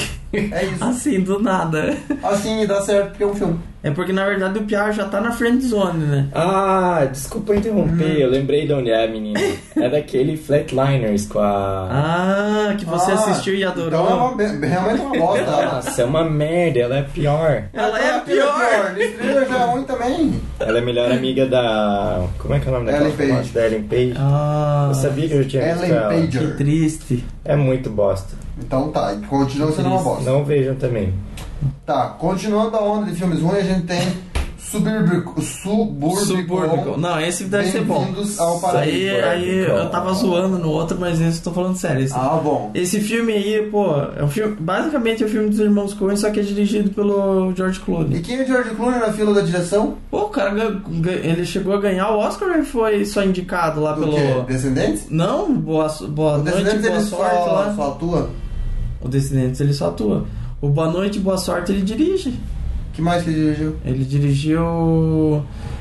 É isso. Assim, do nada. Assim, dá certo, porque é um filme. É porque na verdade o Piar já tá na friend zone, né? Ah, desculpa interromper, eu lembrei de onde é, menino. É daquele Flatliners com a... Ah, que você Ah, assistiu e adorou. Então é uma, realmente é uma bosta. Nossa, é uma merda, ela é pior. Ela é a Aquilo pior. Esse trailer já é ruim também. Ela é a melhor amiga da... Como é que é o nome daquela Ellen Page. famosa? Da Ellen Page. Ah, Eu sabia que eu tinha visto Ellen ela. que Pager. triste. É muito bosta. Então tá, e continua sendo uma bosta. Não vejam também. Tá, continuando a onda de filmes ruins, a gente tem Suburbico. Suburbico. Suburbical. Não, esse deve ser bom. Bem-vindos ao Aí, Paraíso. aí eu tava zoando no outro, mas esse eu tô falando sério. Esse, Ah, bom. esse filme aí, pô, é um filme, basicamente é o filme dos irmãos Coen, só que é dirigido pelo George E Clooney. quem é George Clooney na fila da direção? Pô, o cara gan- gan- ele chegou a ganhar o Oscar e foi só indicado lá Do pelo. quê? Descendentes? Não, boa, boa O noite, Descendentes boa ele sorte só, lá. só atua? O Descendentes ele só atua. O Boa Noite, Boa Sorte ele dirige. Que mais que ele dirigiu? Ele dirigiu o,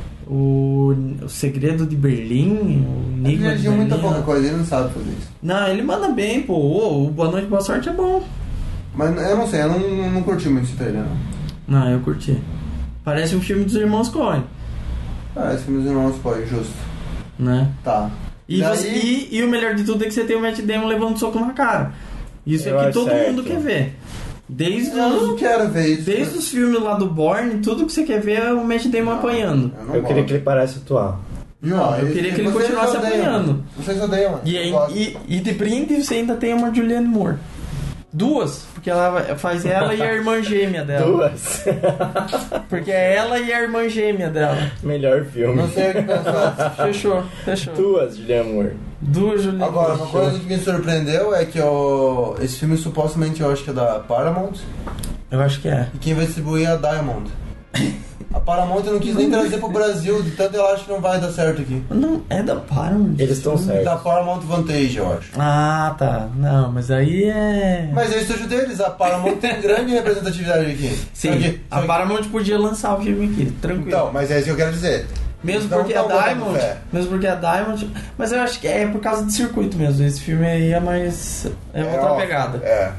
o, o Segredo de Berlim, o Ele Enigma de dirigiu muita Berlim. pouca coisa, ele não sabe fazer isso. Não, ele manda bem, pô. O, o Boa Noite, Boa Sorte é bom. Mas eu não sei, eu não, não curti muito esse trailer, não. Não, eu curti. Parece um filme dos irmãos Coen, Parece que meus irmãos foi, justo. né? Tá. E, Daí- você- e, e o melhor de tudo é que você tem o Matt Damon levando soco na cara. Isso Eu é que acho todo certo. mundo quer ver. Desde Eu não os, quero ver isso. desde os filmes lá do Bourne, tudo que você quer ver é o Matt Damon Não, apanhando. Eu, não Eu queria gosto. que ele parasse atuar. Não, eu esse- queria que ele vocês continuasse odeiam. apanhando. Vocês odeiam, mano. E, Eu aí- gosto. e, e de brinde você ainda tem uma Julianne Moore. Duas, porque ela faz ela e a irmã gêmea dela. Duas. Porque é ela e a irmã gêmea dela. Melhor filme. Não sei o que pensar. Fechou, fechou. Duas, Julian Moore. Duas Julianne Agora, uma Moore. coisa que me surpreendeu é que o, esse filme supostamente eu acho que é da Paramount Eu acho que é. e quem vai distribuir é a Diamond. A Paramount eu não quis nem trazer pro Brasil, de tanto eu acho que não vai dar certo aqui. Não, é da Paramount. Eles estão Da certos. Paramount Vantage, eu acho. Ah, tá. Não, mas aí é... Mas é o estúdio deles, a Paramount tem grande representatividade aqui. Sim, Só que- a só que- Paramount podia lançar o filme aqui, tranquilo. Então, mas é isso que eu quero dizer. mesmo então porque tá a botando Diamond... fé. Mesmo porque a Diamond... Mas eu acho que é por causa do circuito mesmo. Esse filme aí é mais... É outra ó, pegada. É.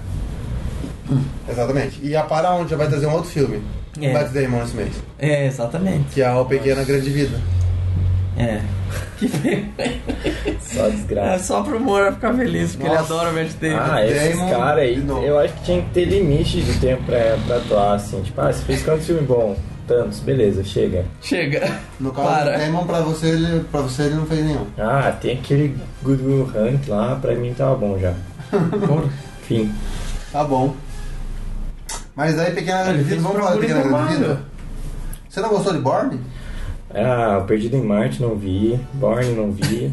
Exatamente. E a Paramount já vai trazer um outro filme. É. Com Matt Damon esse mês. É, exatamente. Que é O Pequena Grande Vida. É. Que Só É desgraça. só pro Moura ficar feliz, porque ele Nossa. adora o Matt Damon. Ah, esses Damon, caras aí, de novo. eu acho que tinha que ter limite de tempo pra, pra atuar, assim. Tipo, ah, você fez quantos filmes bons? Tantos, beleza, chega. Chega. No caso Para. do Damon, pra você, ele, pra você ele não fez nenhum. Ah, tem aquele Good Will Hunt lá, pra mim tava bom já. Porra. Enfim. Tá bom. Mas aí, Pequena Grande Ele Vida, fez vamos falar de Procura Pequena Grande Indomável. Vida? Você não gostou de Borne? Ah, o Perdido em Marte não vi, Borne não vi.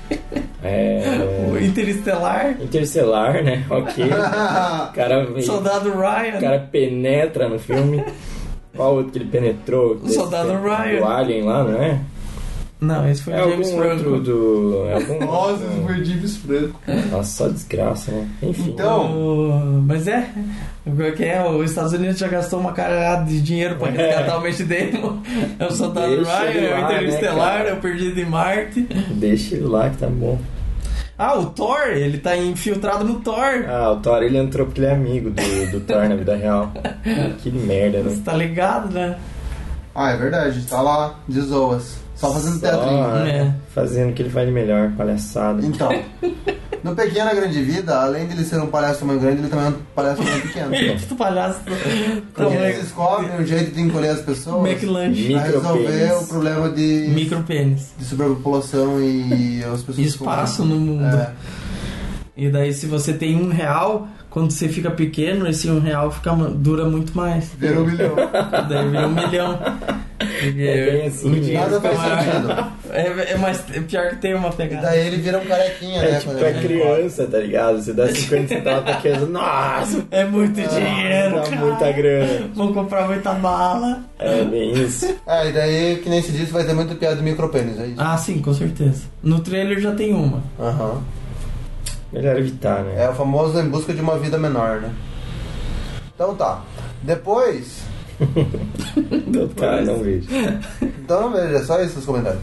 É. O Interestelar, Interestelar, né? Ok. O cara, Soldado o Ryan. cara penetra no filme. Qual outro que ele penetrou? O Soldado Esse- Ryan. O Alien lá, não é? Não, esse foi É o James algum outro Franco. do. É algum Nossa, outro. esse foi James Franco. Nossa, só desgraça, né? Enfim. Então- O- Mas é, o que é? Os Estados Unidos já gastou uma caralhada de dinheiro pra resgatar o Matt Damon. É o Soldado Deixa Ryan, ele é o lá, né, Interestelar, cara? é o Perdido em Marte. Deixa ele lá que tá bom. Ah, o Thor, ele tá infiltrado no Thor. Ah, o Thor ele entrou porque ele é amigo do, do Thor na vida real. Que merda, Você né? tá ligado, né? Ah, é verdade. Tá lá, de zoas. Só fazendo Só, teatrinho. É. Fazendo o que ele faz de melhor, palhaçada. Então, no Pequena Grande Vida, além de ele ser um palhaço tamanho grande, ele também é um palhaço tamanho pequeno. Tu palhaço. Porque ele descobre um jeito de encolher as pessoas McLanche. pra resolver Micropênis. o problema de, Micropênis. de superpopulação e as pessoas... Espaço no mundo. É. E daí se você tem um real, quando você fica pequeno, esse um real fica, dura muito mais. Virou um milhão. Daí vira um milhão. Porque É bem assim, o dinheiro Nada fica faz maior. sentido. É, é mais, é pior que tem uma E pegada. daí ele vira um carequinha, É né? tipo, quando é ele criança, tá ligado? Você dá cinquenta centavos pra criança, nossa, É muito dinheiro, dá cara. muita grana. Vou comprar muita bala. É bem isso. Ah, e daí, que nem se disse, vai ter muita piada de micropênis, é isso? Ah, sim, com certeza. No trailer já tem uma. Aham. Melhor evitar, né? É o famoso em busca de uma vida menor, né? Então tá. Depois... Não, tá, não vejo. Então não veja, é só isso os comentários.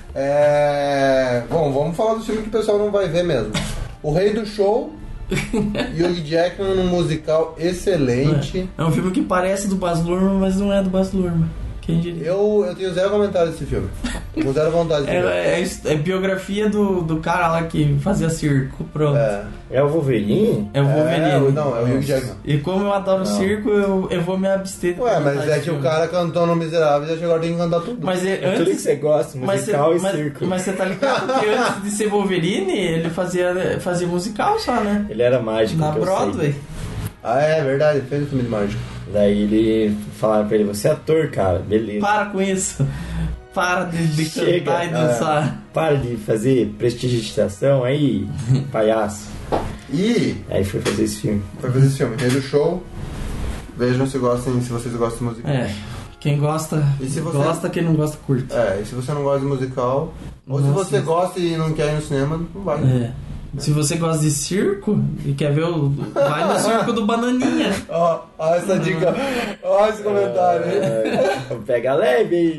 É... Bom, vamos falar do filme que o pessoal não vai ver mesmo. O Rei do Show, Hugh Jackman num musical excelente. É um filme que parece do Baz Luhrmann, mas não é do Baz Luhrmann. Quem diria? Eu, eu tenho zero comentário desse filme. Com zero vontade de É, ver. é, é biografia do, do cara lá que fazia circo, pronto. É, É. É o Wolverine? o Wolverine. É, não, é o Hugh Jackman. E como eu adoro Não. circo, eu, eu vou me abster. de Ué, mas comentar é esse que o filme. cara cantou no Miserável e já agora tem que cantar tudo. Mas é, É tudo que antes... você gosta, Mas musical você, e mas, circo. mas você tá ligado que antes de ser Wolverine, ele fazia, fazia musical só, né? Ele era mágico, Na que eu Broadway. sei. Ah, é verdade, ele fez o filme de mágica. Daí ele falaram pra ele, você é ator, cara, beleza. Para com isso. Para de, de Chega. cantar e dançar. Para de fazer prestidigitação aí, palhaço. E Aí foi fazer esse filme. foi fazer esse filme, Rei do Show. Vejam se gostem, se vocês gostam de musical. É. Quem gosta, E se você- gosta, quem não gosta, curta. É, e se você não gosta de musical, ou se Nossa. você gosta e não quer ir no cinema, não vai. É. Se você gosta de circo e quer ver o. Vai no circo do Bananinha. Ó, ó essa dica, ó esse comentário aí. É, pega leve aí.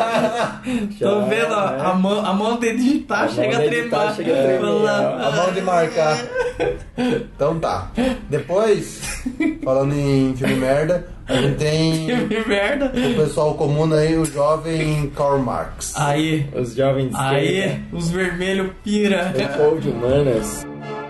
Tô Já, vendo ó, né? a mão, a mão de digitar A chega mão a de digitar tremar. chega a tremer, Falando, A mão de marcar. Então tá. Depois, falando em filme merda, a gente tem Que merda. o pessoal comum aí, o jovem Karl Marx. Aí, Os jovens de aí, esquerda, os vermelhos pira. o povo de humanas.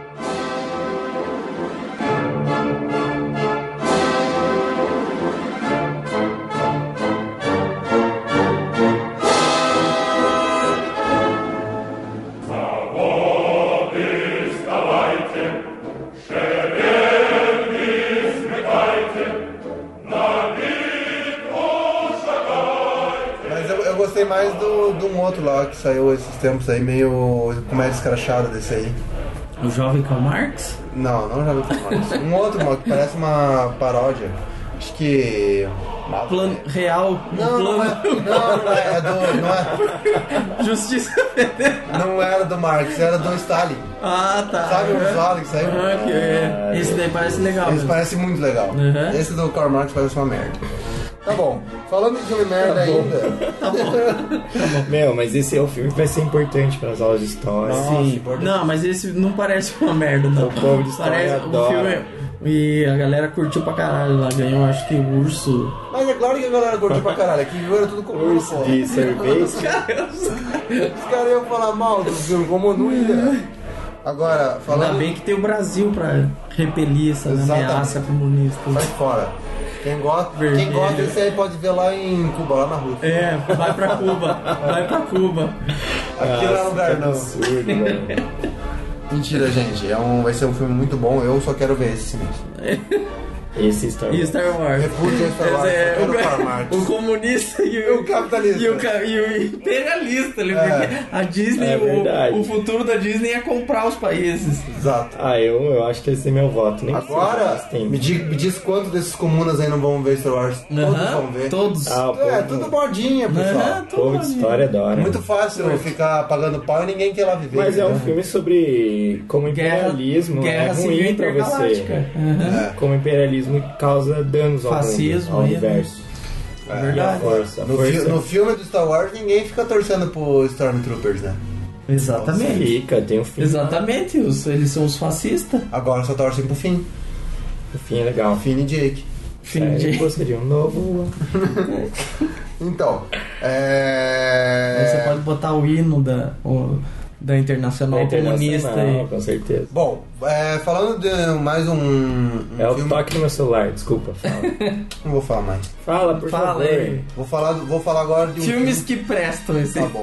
Mas eu, eu gostei mais do, de um outro lá que saiu esses tempos aí, meio comédia escrachada desse aí. O jovem Karl Marx? Não, não já vi Karl Marx. Um outro, mano, que parece uma paródia. Acho que. Plano real. um Não, não é, plano. não, não é, é do, não, é, Justiça Federal. não era do Marx, era do Stalin. Ah, tá. Sabe o visual que saiu? Ah, que é. Esse daí parece legal. Esse mesmo. parece muito legal. Uhum. Esse do Karl Marx parece uma merda. Tá bom, falando de filme merda ainda. Tá bom. Meu, mas esse é o filme que vai ser importante para as aulas de história. Nossa, Sim. importante. Não, mas esse não parece uma merda, não. O povo de história Parece o adora. filme. E a galera curtiu pra caralho lá. Ganhou, acho que o urso. Mas é claro que a galera curtiu pra caralho. Aqui viu era tudo comum, Urso pô. de cerveja. Os caras iam falar mal do filme, como não ia. Agora, Ainda falando. bem que tem o Brasil pra repelir essa Exatamente. ameaça comunista. Sai fora. Quem gosta, quem Vermelho. gosta desse aí pode ver lá em Cuba, lá na Rússia. É, vai pra Cuba. Vai pra Cuba. Aqui não é Nossa, lugar que não. absurdo, velho. Mentira, gente. É um, vai ser um filme muito bom. Eu só quero ver esse mesmo. Esse Star E Wars. Star Wars. Repúdio Star Wars. Esse é, eu quero o, Karl Marx. o comunista e E o capitalista. E o, ca- e o imperialista, ali, porque a Disney, É verdade. o, o futuro da Disney é comprar os países. Exato. Ah, eu, eu acho que esse é meu voto. Nem que Agora, seja, tem. me, di- me diz quantos desses comunas aí não vão ver Star Wars. Todos Aham, vão ver. Todos. Ah, o É, povo, tudo modinha, pessoal. Aham, o povo de todos. história adora. Muito fácil ficar pagando pau e ninguém quer lá viver. Mas é um entendeu? filme sobre como Guerra, imperialismo guerra é civil ruim pra intergaláctica. você. Aham. É. Como imperialismo causa danos ao Fascismo, mundo, ao aí, né? universo. É E a verdade. força. A No, força fi- no filme do Star Wars, ninguém fica torcendo pro Stormtroopers, né? Exatamente. fica, tem o fim. Exatamente, os, eles são os fascistas. Agora só torcem pro fim. O fim é legal. Finn e Jake. Fim É, de... pô, seria um novo. Então, é... Aí você pode botar o hino da, o, da Internacional, É Comunista internacional, aí. com certeza. Bom, é, falando de mais um, um É o filme... toque no meu celular, desculpa. Fala, Não vou falar mais. fala por Fala favor. aí. Vou falar, vou falar agora de um Filmes que prestam esse. Tá bom.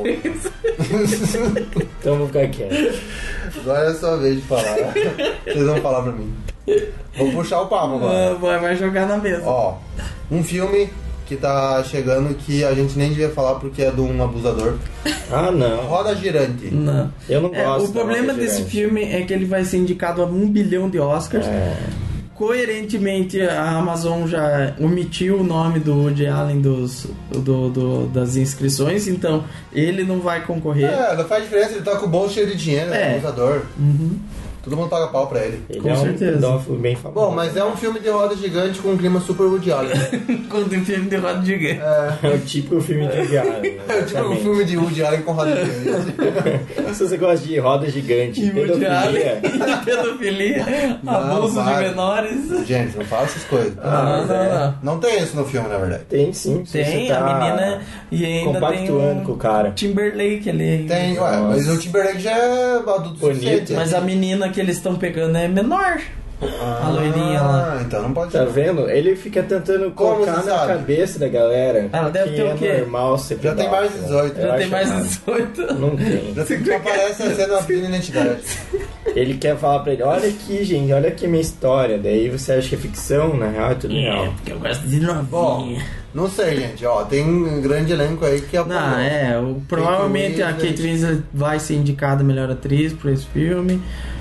Então vou ficar quieto. Agora é a sua vez de falar. Vocês vão falar pra mim. Vou puxar o papo agora. Ah, vai vai jogar na mesa. Ó, um filme que tá chegando que a gente nem devia falar porque é de um abusador. Ah, não. Roda Gigante. Não. Eu não É, gosto. o problema da desse Roda filme é que ele vai ser indicado a um bilhão de Oscars. É. Coerentemente, a Amazon já omitiu o nome do Woody Allen dos, do, do- das inscrições, então ele não vai concorrer. É, não faz diferença, ele tá com o bolso cheio de dinheiro, é, É. abusador. Uhum. Todo mundo paga pau pra ele. Ele Com é um certeza. pedófilo bem famoso. Bom, mas é um filme de roda gigante com um clima super Woody Allen. Quando o filme de roda gigante. É o típico filme de viagem. É tipo um filme de Woody Allen com roda gigante. Se você gosta de roda gigante, E Woody Allen, pedofilia, e pedofilia, Não, abuso de vai. menores. Gente, não fala essas coisas. Ah, mas não, é. não. Não tem isso no filme, na verdade. tem sim. se Tem você tá a menina e ainda tem compactuando com o o cara. Timberlake ali. Tem, ué, mas o Timberlake já é adulto Bonito. suficiente. Mas a menina que eles estão pegando é menor. Ah, a loirinha lá. então não pode Tá ser. vendo? Ele fica tentando Como colocar você na sabe? cabeça da galera Ela deve que ter o é quê? normal ser Já tem pedófilo. mais de dezoito. Eu Já tem acho mais de errado. dezoito. Não tem. Já tem que aparece a cena da identidade. Ele quer falar pra ele, olha aqui, gente, olha aqui a minha história. Daí você acha que é ficção, na real é tudo real. porque eu gosto de Bom, novinha. não sei, gente. Ó, tem um grande elenco aí que apoiou. Não, é, o, provavelmente a Winslet. Kate Winslet vai ser indicada a melhor atriz por esse filme.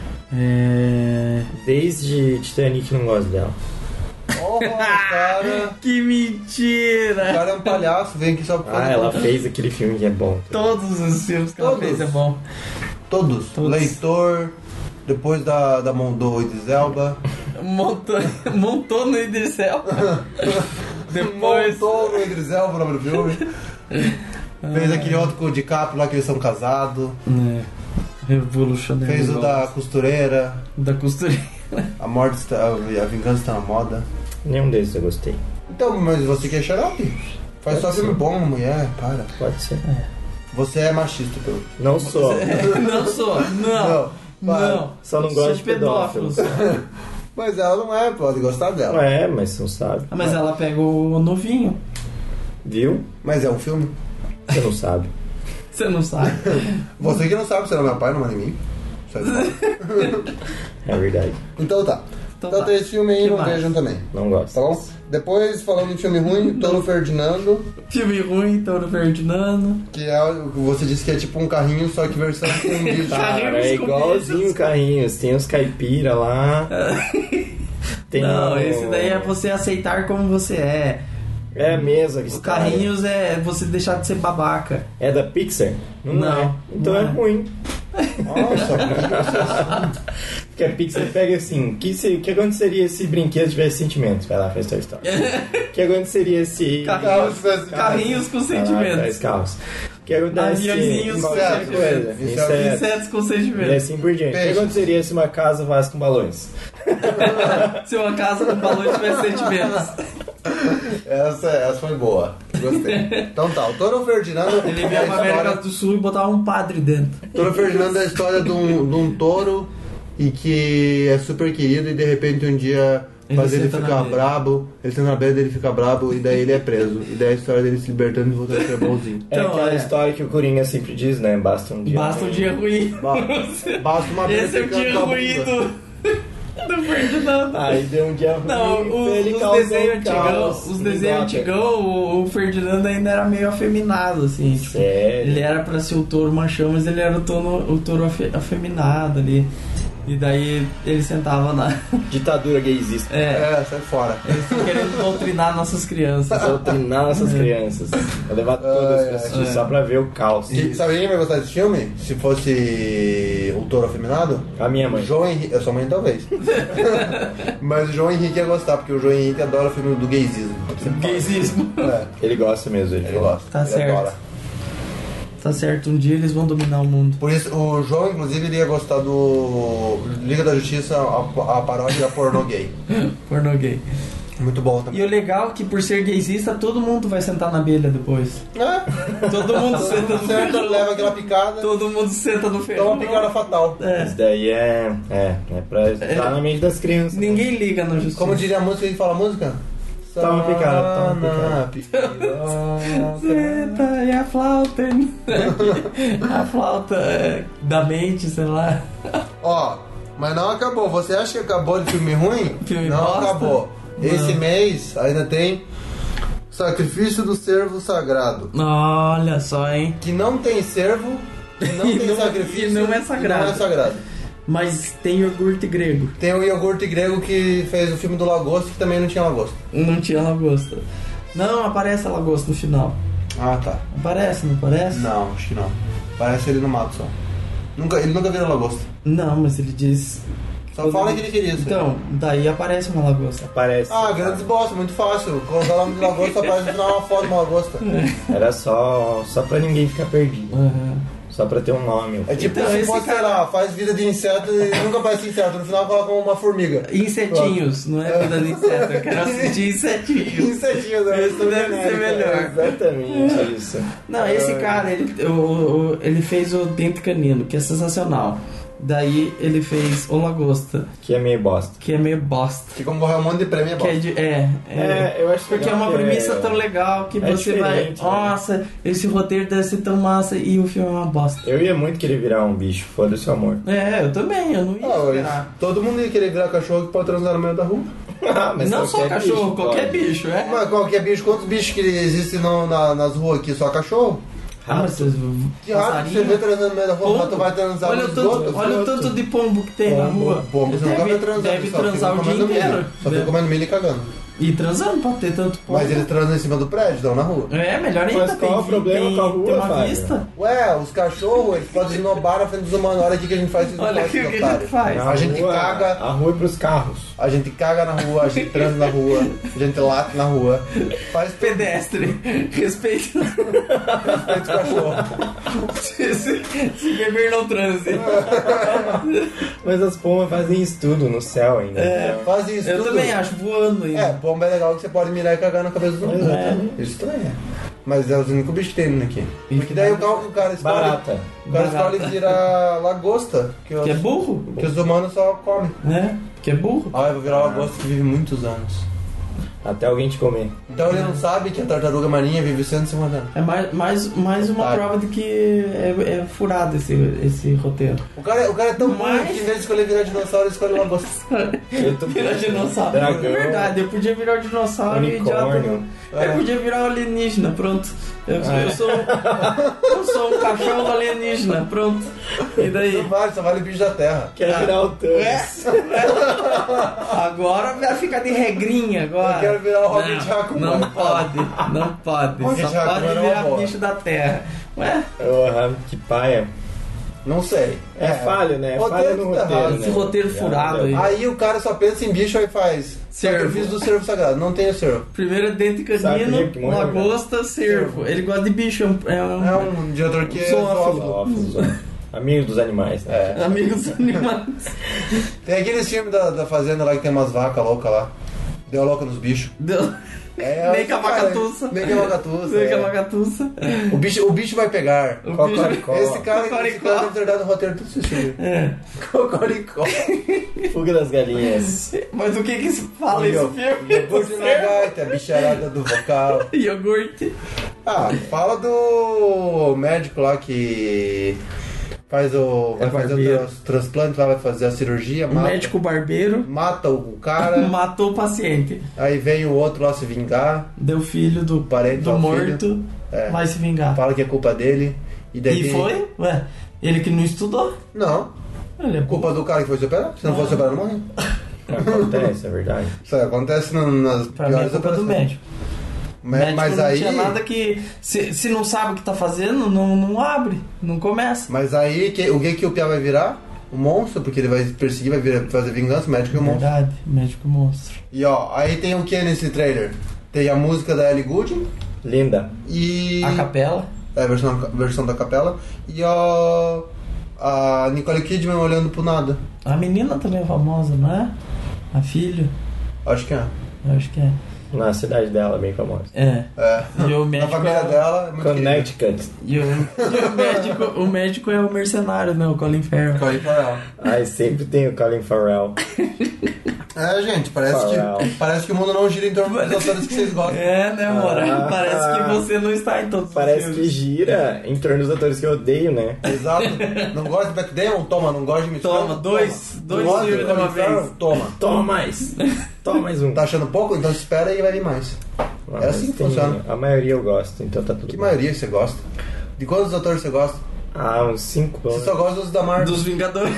É... Desde Titanic não gosto dela. Oh, cara. Que O mentira! cara é um palhaço, vem aqui só pra Ah, fazer ela conta. fez aquele filme que é bom. Todos os filmes que ela Todos. fez é bom. Todos. Todos. Leitor, depois da, da mão do Idris Elba. Montou, montou no Idris Elba. Depois. Montou no Idris Elba o nome do filme. Fez aquele outro com o DiCaprio lá que eles são casados. É, revolucionário. Fez o da costureira. da costureira. A morte está, a vingança está na moda. Nenhum desses eu gostei. Então, mas você quer xarope? Faz Pode só ser. filme bom, mulher, para. Pode ser. Você é machista, pelo. Não sou. Não sou, não. Não, para. Não. Só não Sou gosto de pedófilos. Mas ela não é, pode gostar dela. Não é, mas não sabe. Ah, mas ela pega o novinho. Viu? Mas é um filme. Você não sabe. Você não sabe. Você que não sabe, você não é meu pai, não manda em mim. Sai fora. É verdade. Então tá. Então Então tá. tem esse filme aí, Que não mais? vejam também. Não gosto. Tá bom? Depois, falando em filme ruim, Toro Ferdinando, Filme ruim, Toro Ferdinando. que é o que você disse que é tipo um carrinho, só que versão com bicho. Cara, é igualzinho o Carrinhos. Tem os caipira lá. Tem Não, um- esse daí é você aceitar como você é. É mesmo. Os carrinhos é você deixar de ser babaca. É da Pixar? Não, Não, é. Então não é é. ruim. Nossa, Porque a Pixar pega assim, o que, se- que aconteceria se brinquedo tivesse sentimentos? Vai lá, faz Toy Story. O que aconteceria se... Carrinhos, Carros, carrinhos com Vai lá, faz sentimentos. carros. O que acontece Aviãozinhos se... com qualquer sentimentos. coisa, Insetos. insetos. Insetos com E sentimentos. assim por diante. O que Peixes. aconteceria se uma casa voasse com balões? Se uma casa com balões tivesse sentimentos. essa, essa foi boa. Gostei. Então tá, o Toro Ferdinando. Ele é veio a pra América história- do Sul e botava um padre dentro. Toro Ferdinando é a história de um, de um touro e que é super querido e de repente um dia Ele faz ele senta na ficar beira. brabo, ele senta na beira dele fica brabo e daí ele é preso. E daí a história dele se libertando e voltando a ser bonzinho. É Então, aquela é. história que o Coringa sempre diz, né? Basta um dia. Basta um dia ruim. Ba- Basta uma vez Esse é o ficando dia com a ruim bunda. do, do Ferdinando. Aí deu um dia ruim. Não, o- ele os causou desenhos um antigão, caos os em desenhos Gotham. antigão, o, o Ferdinando ainda era meio afeminado, assim. Tipo, Sério? ele era pra ser o touro machão, mas ele era o touro, o touro afe- afeminado ali. E daí ele sentava na. Ditadura gaysista. É, É, sai fora. eles estão querendo doutrinar nossas crianças. Doutrinar essas crianças. Vai levar todas Ai, pra assistir ai. só pra ver o caos. E sabe quem vai gostar desse filme? Se fosse o touro afeminado? A minha O mãe. João Henrique. A sua mãe talvez. Mas o João Henrique ia gostar, porque o João Henrique adora filme do gaysismo. Gaysismo. É, Ele gosta mesmo. Ele, ele gosta. Tá ele certo. adora. Tá certo, um dia eles vão dominar o mundo. Por isso, o João, inclusive, ele ia gostar do Liga da Justiça, a, a paródia pornô gay. Pornô gay. Muito bom E também. o legal é que por ser gaysista, todo mundo vai sentar na abelha depois. É, Todo mundo senta no certo, ferrão. leva aquela picada, Todo mundo senta no ferrão. toma uma picada fatal. É. Isso daí é. É, é pra estar na mente das crianças. Ninguém liga no justiça. Como diria a música, a gente fala a música? Toma picada, toma Sana, picada. picada. Senta e a flauta. A flauta é, da mente, sei lá. Ó, mas não acabou. Você acha que acabou de filme ruim? Filme não bosta? acabou. Esse Não. mês ainda tem Sacrifício do Cervo Sagrado. Olha só, hein? Que não tem cervo, que não E tem não- sacrifício e não é sagrado. e não é sagrado. Mas tem iogurte grego. Tem o iogurte grego que fez o filme do Lagosta, que também não tinha lagosta. Não tinha lagosta. Não, aparece a lagosta no final. Ah, tá. Aparece, não aparece? Não, acho que não. Parece ele no mato só. Nunca, ele nunca vira lagosta. Não, mas ele diz... Só fala que ele queria isso. Então, daí aparece uma lagosta. Aparece. Ah, grandes bosta, muito fácil. Colocar o nome de lagosta, aparece no final uma foto de uma lagosta. Era só, só pra ninguém ficar perdido. Uhum. Só pra ter um nome. É tipo, Então, se esse fosse, cara- sei lá, faz vida de inseto e nunca aparece inseto. No final coloca uma formiga. Insetinhos, não é vida de inseto. Eu quero assistir insetinhos. Insetinho, né? Isso deve ser melhor. Exatamente isso. Não, esse cara, ele, o- o- ele fez o Dente Canino, que é sensacional. Daí ele fez o Lagosta, Que é meio bosta. que é meio bosta. Que concorreu a um monte de prêmio é Que é, bosta. de, é, é, É, eu acho porque é uma legal que premissa é- tão legal que é você vai. diferente, né? Nossa, esse roteiro deve ser tão massa e o filme é uma bosta. Eu ia muito querer virar um bicho, foda-se o amor. É, eu também, eu não ia Ah, esperar. mas todo mundo ia querer virar cachorro que pode transar no meio da rua. Mas Não só qualquer cachorro, bicho qualquer pode. bicho, é. Mas qualquer bicho, quantos bichos que existem no- na- nas ruas aqui? Só cachorro? Ah, mas vocês- Que rato que você vê transando no meio da rua, o Pombo. rato vai transar Olha no o esgoto? tanto, olha o tanto de pombo que tem na Pombo, rua. pombo, você nunca deve, vai transar. deve só fica transar o dia comendo milho. inteiro. Só fica Deve- comendo milho e cagando. E transando pra ter tanto pombo. Mas eles transam em cima do prédio, não na rua. É, melhor ainda. Mas tem, qual o problema tem, com a rua, tem uma Fábio? vista. Ué, os cachorros, eles podem esnobar na frente dos humanos. Olha aqui que a gente faz isso. Olha faz aqui o isso, que a gente otário. faz. Na A gente rua, caga. A rua é pros carros. A gente caga na rua, a gente transa na rua, a gente late na rua. Faz tudo. Pedestre. Respeita. Respeita o cachorro. se, se, se beber não transe. Mas as pombas fazem isso tudo no céu ainda. É. Então, Faz isso Eu tudo. também acho, voando ainda. É, pomba é legal que você pode mirar e cagar na cabeça dos outros. É. Isso também é. Mas é os únicos bichos que tem aqui. E Porque daí o cara, o cara escolhe. barata. O cara Barata. escolhe virar lagosta. Que, os, Que é burro, que os humanos só comem. né? Que é burro. Ah, eu vou virar lagosta que vive muitos anos. Até alguém te comer. Então ele não sabe que a tartaruga marinha vive cento e cinquenta anos. É mais, mais, mais uma Tá. prova de que é, é furado esse, esse roteiro. O cara, o cara é tão burro Mas- que em vez de escolher virar dinossauro, ele escolhe lagosta. Eu tô Virar dinossauro. Dragão. É verdade, eu podia virar o dinossauro e já. Unicórnio. É. Eu podia virar o alienígena, pronto. Eu, eu sou, eu sou um cachorro alienígena, pronto. E daí? Não vale, só vale bicho da terra. Quer virar o Thanos. Agora vai ficar de regrinha agora. Eu quero virar o Rocket não, Raccoon. não pode, não pode. Rocket Só Raccoon pode era uma virar boa. bicho da terra. Ué, Porra, que paia. Não sei. É, falho, né? É Roteiro falha no tá roteiro, errado. né? esse roteiro furado aí. Aí o cara só pensa em bicho e faz Cervo. sacrifício do cervo sagrado. Não tem o cervo. Primeiro dente Sabia canino, que morreu, lagosta, cervo. Ele gosta de bicho, é um, é um É um diretor que é Zoófilo. zoófilo. Zoófilos, Amigos dos animais, né? É. amigo dos animais. Tem aqueles filmes da, da fazenda lá que tem umas vacas loucas lá. Deu louca nos bichos. Deu- É, Nem com a cara, vacatuça. Nem com a vacatuça. Nem com a é. vacatuça. O bicho, o bicho vai pegar. O Cocoricó. Esse cara, esse Cocoricó. cara deve ter dado o roteiro tudo esse filme. É. Cocoricó. Fuga das galinhas. Mas o que que se fala esse filme? Iogurte na gaita, a bicharada do vocal. Iogurte. Ah, fala do médico lá que faz o. Vai É fazer barbeiro. o trans- transplante lá, vai fazer a cirurgia, O mata, médico barbeiro mata o cara, matou o paciente. aí vem o outro lá se vingar, Deu filho do, parente do ao morto. filho. É. Vai se vingar. Fala que é culpa dele. E daí E tem- foi? Ué, ele que não estudou. Não, Ele é culpa do cara que foi se operar. Se não fosse operar, não morre. Acontece, é verdade. Isso aí acontece no- nas Pra mim é piores culpa do operações. médico. O Mas, médico mas não aí. tinha nada que. Se, se não sabe o que tá fazendo, não, não abre, não começa. Mas aí que, o que que o Pia vai virar? O monstro, porque ele vai perseguir, vai virar, fazer vingança, o médico e o monstro. Verdade, médico monstro. E ó, aí tem o que nesse trailer? Tem a música da Ellie Goulding Linda. e. A capela. É, a versão, a versão da capela. E a. A Nicole Kidman olhando pro nada. A menina também é famosa, não é? A filha. Acho que é. Eu acho que é. Na cidade dela, bem famosa. É. É. E o Na médico família é... dela é muito querida. Connecticut. E o, e o médico, o médico é o mercenário, né? O Colin Farrell. Colin Farrell. Ai, sempre tem o Colin Farrell. É, gente, parece Farrell. que, parece que o mundo não gira em torno dos atores que vocês gostam. É, né, amor? Ah. Parece que você não está em todos Parece os que filmes. gira em torno dos atores que eu odeio, né? Exato. Não gosta de Matt Damon? Toma. Não gosta de Miss Toma, Farrell? dois- Toma. dois Não gosta filmes Colin de uma vez. Farrell? Toma. Toma mais. Toma mais um. Tá achando pouco? Então espera aí, vai vir mais. Ah, É assim mas que funciona. A maioria eu gosto, então tá tudo Que bem. maioria você gosta? De quantos atores você gosta? Ah, uns cinco. Você só gosta dos da Marvel. Dos Vingadores.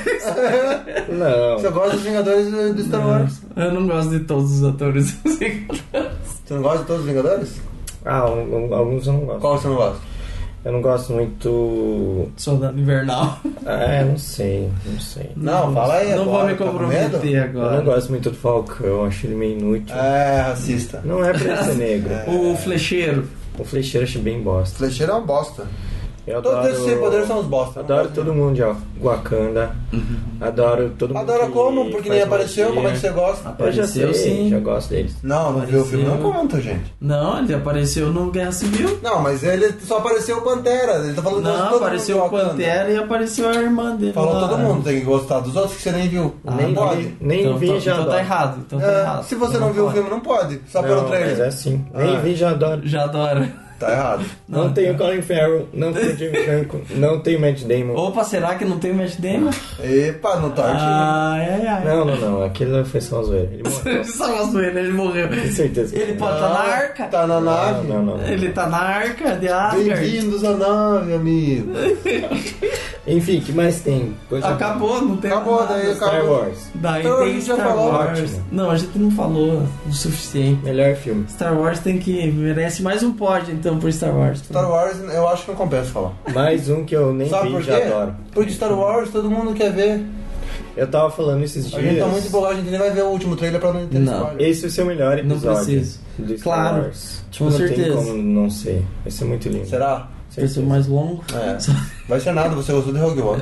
Não. Você gosta dos Vingadores do do Star Wars. Eu não gosto de todos os atores dos Vingadores. Você não gosta de todos os Vingadores? Ah, um- um- alguns eu não gosto. Qual você não gosta? Eu não gosto muito... Soldado Invernal. Ah, não sei, não sei. Não, fala aí Não agora, vou me tá com comprometer medo? Eu agora. não gosto muito do Falcão, acho ele meio inútil. É, racista. Não é pra ele ser negro. O Flecheiro. O Flecheiro eu acho bem bosta. Flecheiro é uma bosta. Eu Todos adoro... esses sem poder são os bosta. Adoro todo mundo de Wakanda. Adoro todo mundo. Adora que como? Porque nem faz apareceu, magia. como é que você gosta? Eu já Apareceu, sei, sim. já gosto deles. Não, não viu o filme, não Apareceu. conta, gente. Não, ele apareceu no Guerra Civil. Não, mas ele só apareceu o Pantera. Ele tá falando de Não, todo apareceu mundo o de Wakanda. Pantera e apareceu a irmã dele. Falou lá. todo mundo, tem que gostar dos outros que você nem viu. Ah, nem não vi, pode. nem então, vi então, já então tá adoro. errado. Então tá É, errado. se você não, viu o pode. filme, não pode. Só Não, pelo mas trailer. é assim. Nem Ah. vi já adoro. Já adoro. Tá errado. Não, Não, tenho tá. Colin Farrell, não tenho James Franco, não tenho Matt Damon. Opa, será que não tem o Matt Damon? Epa, não torte. Ai, ai, ai. Não, não, não. Aquilo foi só uma zoeira. Ele morreu. Só uma zoeira, ele morreu. Com certeza. Ele pode estar na arca. Tá na nave. Não, não, não. Ele tá na arca de Asgard. Bem-vindos à nave, amigo. Enfim, o que mais tem? Coisa... Acabou, não tem Acabou, nada. daí Star acabou. Wars. Daí Então, a tem gente já Star falou. Wars. Ótimo. Não, a gente não falou o suficiente. Melhor filme. Star Wars tem que... merece mais um pódio, então, por Star Wars. Star Wars, eu acho que não compensa falar. Mais um que eu nem Sabe vi por e já quê? adoro. Porque Star Wars todo mundo quer ver. Eu tava falando esses A dias. gente tá muito empolgado, a gente nem vai ver o último trailer pra não ter Não. spoiler. Esse é o seu melhor Não episódio. preciso. Do Star Claro. Wars. Com não certeza. tem como não ser. Vai ser muito lindo. Será? Vai ser mais longo. É. Vai ser nada, você gostou de Rogue One.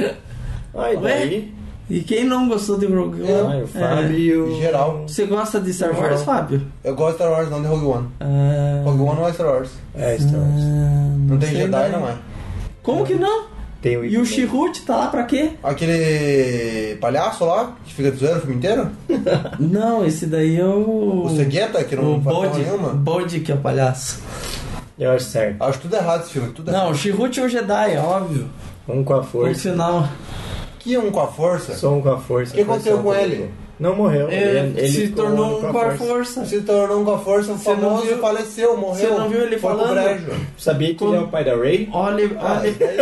Ai, daí... E quem não gostou de Rogue One? Ai, o Fábio... Em geral. Você gosta de Star Em Wars, geral. Fábio? Eu gosto de Star Wars, não de Rogue One. Ah, Rogue One não é Star Wars. É, Star Wars. ah, Não tem sei Jedi, não é. Como que não? Tem o E o Chirrut tá lá pra quê? Aquele palhaço lá, que fica de zoeira o filme inteiro? Não, esse daí é o... O Segueta, que não o faz porra Bode, nenhuma? Bode que é o palhaço. Eu acho certo. Acho tudo errado esse filme, tudo Não, errado. o Chirrut é o Jedi, óbvio. Um com a No força. final. Que um com a força Só um com a força. O que aconteceu Só um com ele? Não morreu. Ele, ele se ficou tornou com um a com a força. força. se tornou um com a força, o Você não famoso viu- faleceu, morreu. Você não viu ele foi pro falando? brejo. Sabia que Como- ele é o pai da Rey? Olhe, Ah, olhe, isso daí-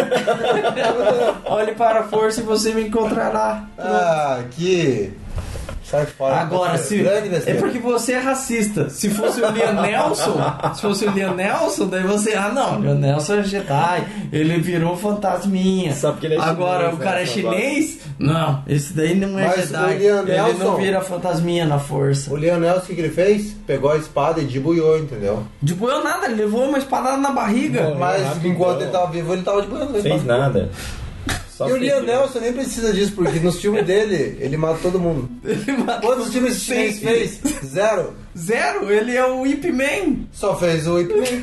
olhe para a força e você me encontrará. Ah, que... Sai fora. Agora, Você- se, grande é besteira. porque você é racista. Se fosse o Liam Nelson, se fosse o Liam Nelson, daí você, ah não, o Liam Nelson é Jedi, ele virou fantasminha. Só porque ele é Agora, chinês, o né, cara é esse chinês? Não, esse daí não é Mas Jedi. o Liam Ele não Nelson- vira fantasminha na força. O Liam Nelson, o que que ele fez? Pegou a espada e debuiou, entendeu? De boiou nada, ele levou uma espadada na barriga. Não, Mas rapidão. enquanto ele tava vivo, ele tava debuiando. Não fez nada. Só E o fez Liam isso. Nelson nem precisa disso, porque nos filmes dele, ele mata todo mundo. Ele matou Quantos filmes esse chinês Sim. fez? Zero. Zero, ele é o Ip Man. Só fez o Ip Man.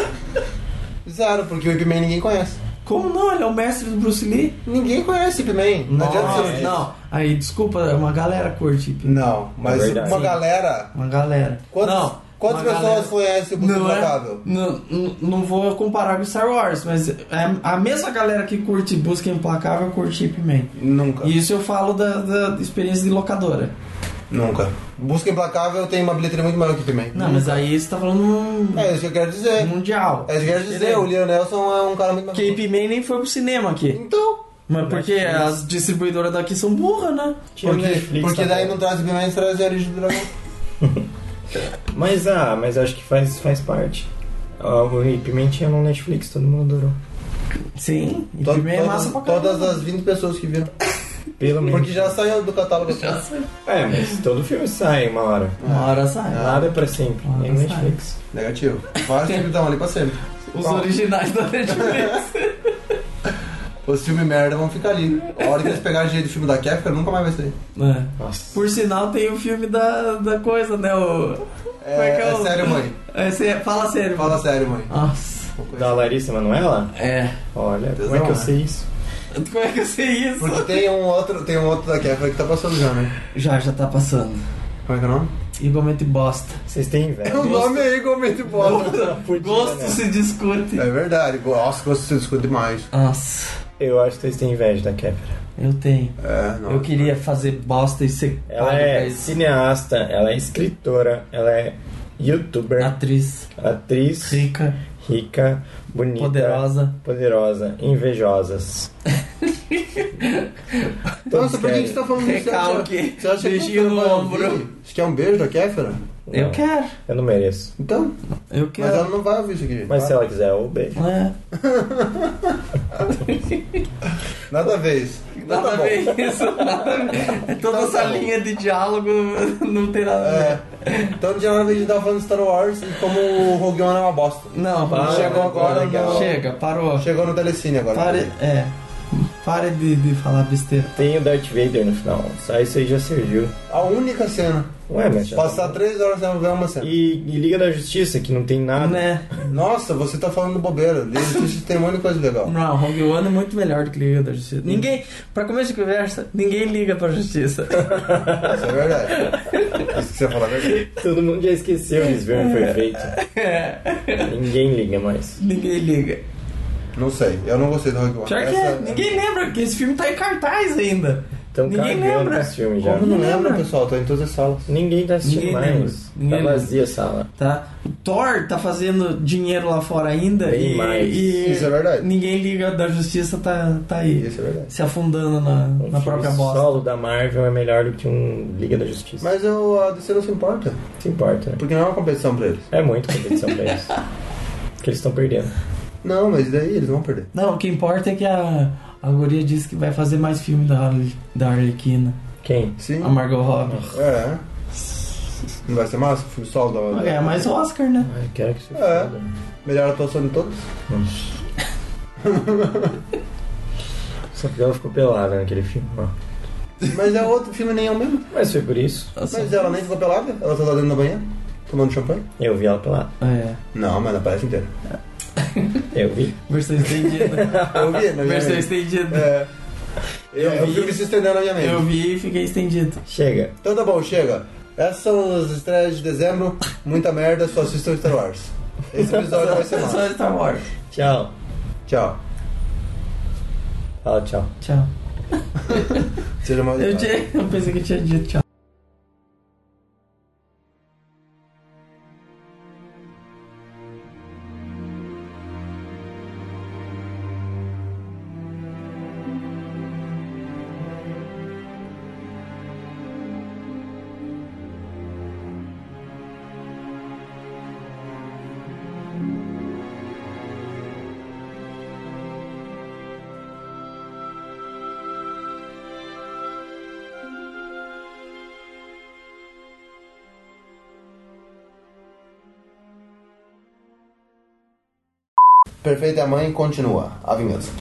Zero, porque o Ip Man ninguém conhece. Como não? Ele é o mestre do Bruce Lee. Ninguém conhece Ip Man. Não adianta Nossa, ser não. Aí, desculpa, uma galera curte Ip Man. Não, mas É verdade. uma Sim. galera. Uma galera. Quantas, não, quantas uma pessoas galera- conhecem o Busca Não, é, Implacável? não, não, não vou comparar com Star Wars, mas é a mesma galera que curte Busca Implacável curte Ip Man. Nunca. E isso eu falo da, da experiência de locadora. Nunca. Busca Implacável tem uma bilheteria muito maior que Ip Man. Não, mas aí você tá falando um É isso que eu quero dizer. mundial. É isso que eu quero dizer. Entendeu? O Liam Nelson é um cara muito mais. Porque Ip Man nem foi pro cinema aqui. Então. Mas porque as distribuidoras daqui são burras, né? Tinha Porque, Netflix, porque tá daí bom. não traz Ip Man, traz a origem do dragão. Mas, ah, mas acho que faz, faz parte. Ah, o Ip Man tinha no Netflix, todo mundo adorou. Sim, Ip To- Man é massa pra todas, caramba. todas as vinte pessoas que viram. Pelo menos. Porque já saiu do catálogo. Já sei. É, mas todo filme sai uma hora. Uma hora sai. Nada é pra sempre. Ah, Nem no sai. Netflix. Negativo. Vários filmes estão ali pra sempre. Os Qual? originais da Netflix. Os filmes merda vão ficar ali. A hora que eles pegarem jeito do filme da Kefka, nunca mais vai sair. É. Nossa. Por sinal, tem o filme da, da coisa, né? O... É, Como é que é é o- sério, mãe. É, cê- fala sério. Fala sério, mãe. Nossa. Da Larissa Manoela? É. Olha, Tesão, como é que eu né? sei isso? Como é que eu sei isso? Porque tem um outro, tem um outro da Kefka que tá passando já, né? Já, já tá passando. Como é que é o nome? Igualmente bosta. Vocês têm inveja. O nome é igualmente bosta. Podia, Gosto né? se discute. É verdade. Nossa, gosto de discutir demais. Nossa, Eu acho que vocês têm inveja da Kéfera. eu tenho. É, não. Eu queria fazer bosta e ser Ela pago é pra isso. cineasta, ela é escritora, ela é Youtuber. Atriz. Atriz. Rica. Rica. Bonita. Poderosa. Poderosa. Invejosas. Nossa, por que querem. que você tá falando isso? Recalque. Você acha que Beijinho no vai ombro. ouvir? Você quer um beijo da Kéfera? Eu Não, quero. Eu não mereço. Então, Eu mas quero. ela não vai ouvir isso aqui. gente. Mas Vai. se ela quiser, eu beijo. É. Nada a ver isso. Então Nada tá a bom. ver isso. Nada a ver. É toda Então essa tá bom. linha de diálogo não tem nada a ver. É. Então, de nada a gente tava falando de Star Wars e como o Rogue One é uma bosta. Não, Ah, chegou agora. legal. Chega, parou. Chegou no Telecine agora. Pare, é. Pare de, de falar besteira. Tem o Darth Vader no final. Só isso aí já serviu. A única cena. Ué, mas já. Passar três horas sem ver uma cena. E, e Liga da Justiça, que não tem nada. Né? Nossa, você tá falando bobeira. Liga da Justiça tem um monte de coisa legal. Não, Rogue One é muito melhor do que Liga da Justiça. Ninguém, pra começo de conversa, ninguém liga pra Justiça. Isso é verdade. Isso que você falou é verdade. Todo mundo já esqueceu que esse filme foi feito. É. Ninguém liga mais. Ninguém liga. Não sei, eu não gostei do Rogue One. Pior que é, ninguém lembra que esse filme tá em cartaz ainda. Estão Ninguém cagando lembra. esse filme já. Como não Ninguém lembra, lembra. pessoal? Tô em todas as salas. Ninguém tá assistindo Ninguém mais. lembra. Ninguém Tá lembra. vazia a sala. Tá? O Thor tá fazendo dinheiro lá fora ainda. Bem e, mais. e Isso é verdade. ninguém liga da Justiça, tá, tá aí. Isso é verdade. Se afundando na, Um na filme própria bosta. solo da Marvel é melhor do que um Liga da Justiça. Mas eu, a D C não se importa. Se importa, né? Porque não é uma competição pra eles. É muito competição pra eles. Porque eles estão perdendo. Não, mas daí eles vão perder. Não, o que importa é que a, a guria disse que vai fazer mais filme da, Harley- da Arlequina. Quem? Sim. A Margot Robbie. É. Não vai ser massa? O filme solo da. Vai ganhar mais Oscar, né? Ai, quero que se É. foda. Melhor atuação de todos? Só porque ela ficou pelada naquele filme. Ó. Mas é outro filme, nem é o mesmo. Mas foi por isso. Mas ela nem ficou pelada? Ela tá lá dentro da banheira? Tomando champanhe? Eu vi ela pelada. É. Não, mas não aparece inteira. Eu vi. Versão estendida. Eu vi, na minha Versão mente. estendida. É. Eu, eu vi. vi que se estendendo na minha mente. Eu vi e fiquei estendido. Chega. Então tá bom, chega. Essas são as estreias de dezembro. Muita merda, só assistam Star Wars. Esse episódio vai ser massa. Só Star Wars. Tchau. Tchau. Fala tchau. Tchau. Seja mais. Eu, tinha, eu pensei que eu tinha dito tchau. Perfeita Mãe continua. A vingança.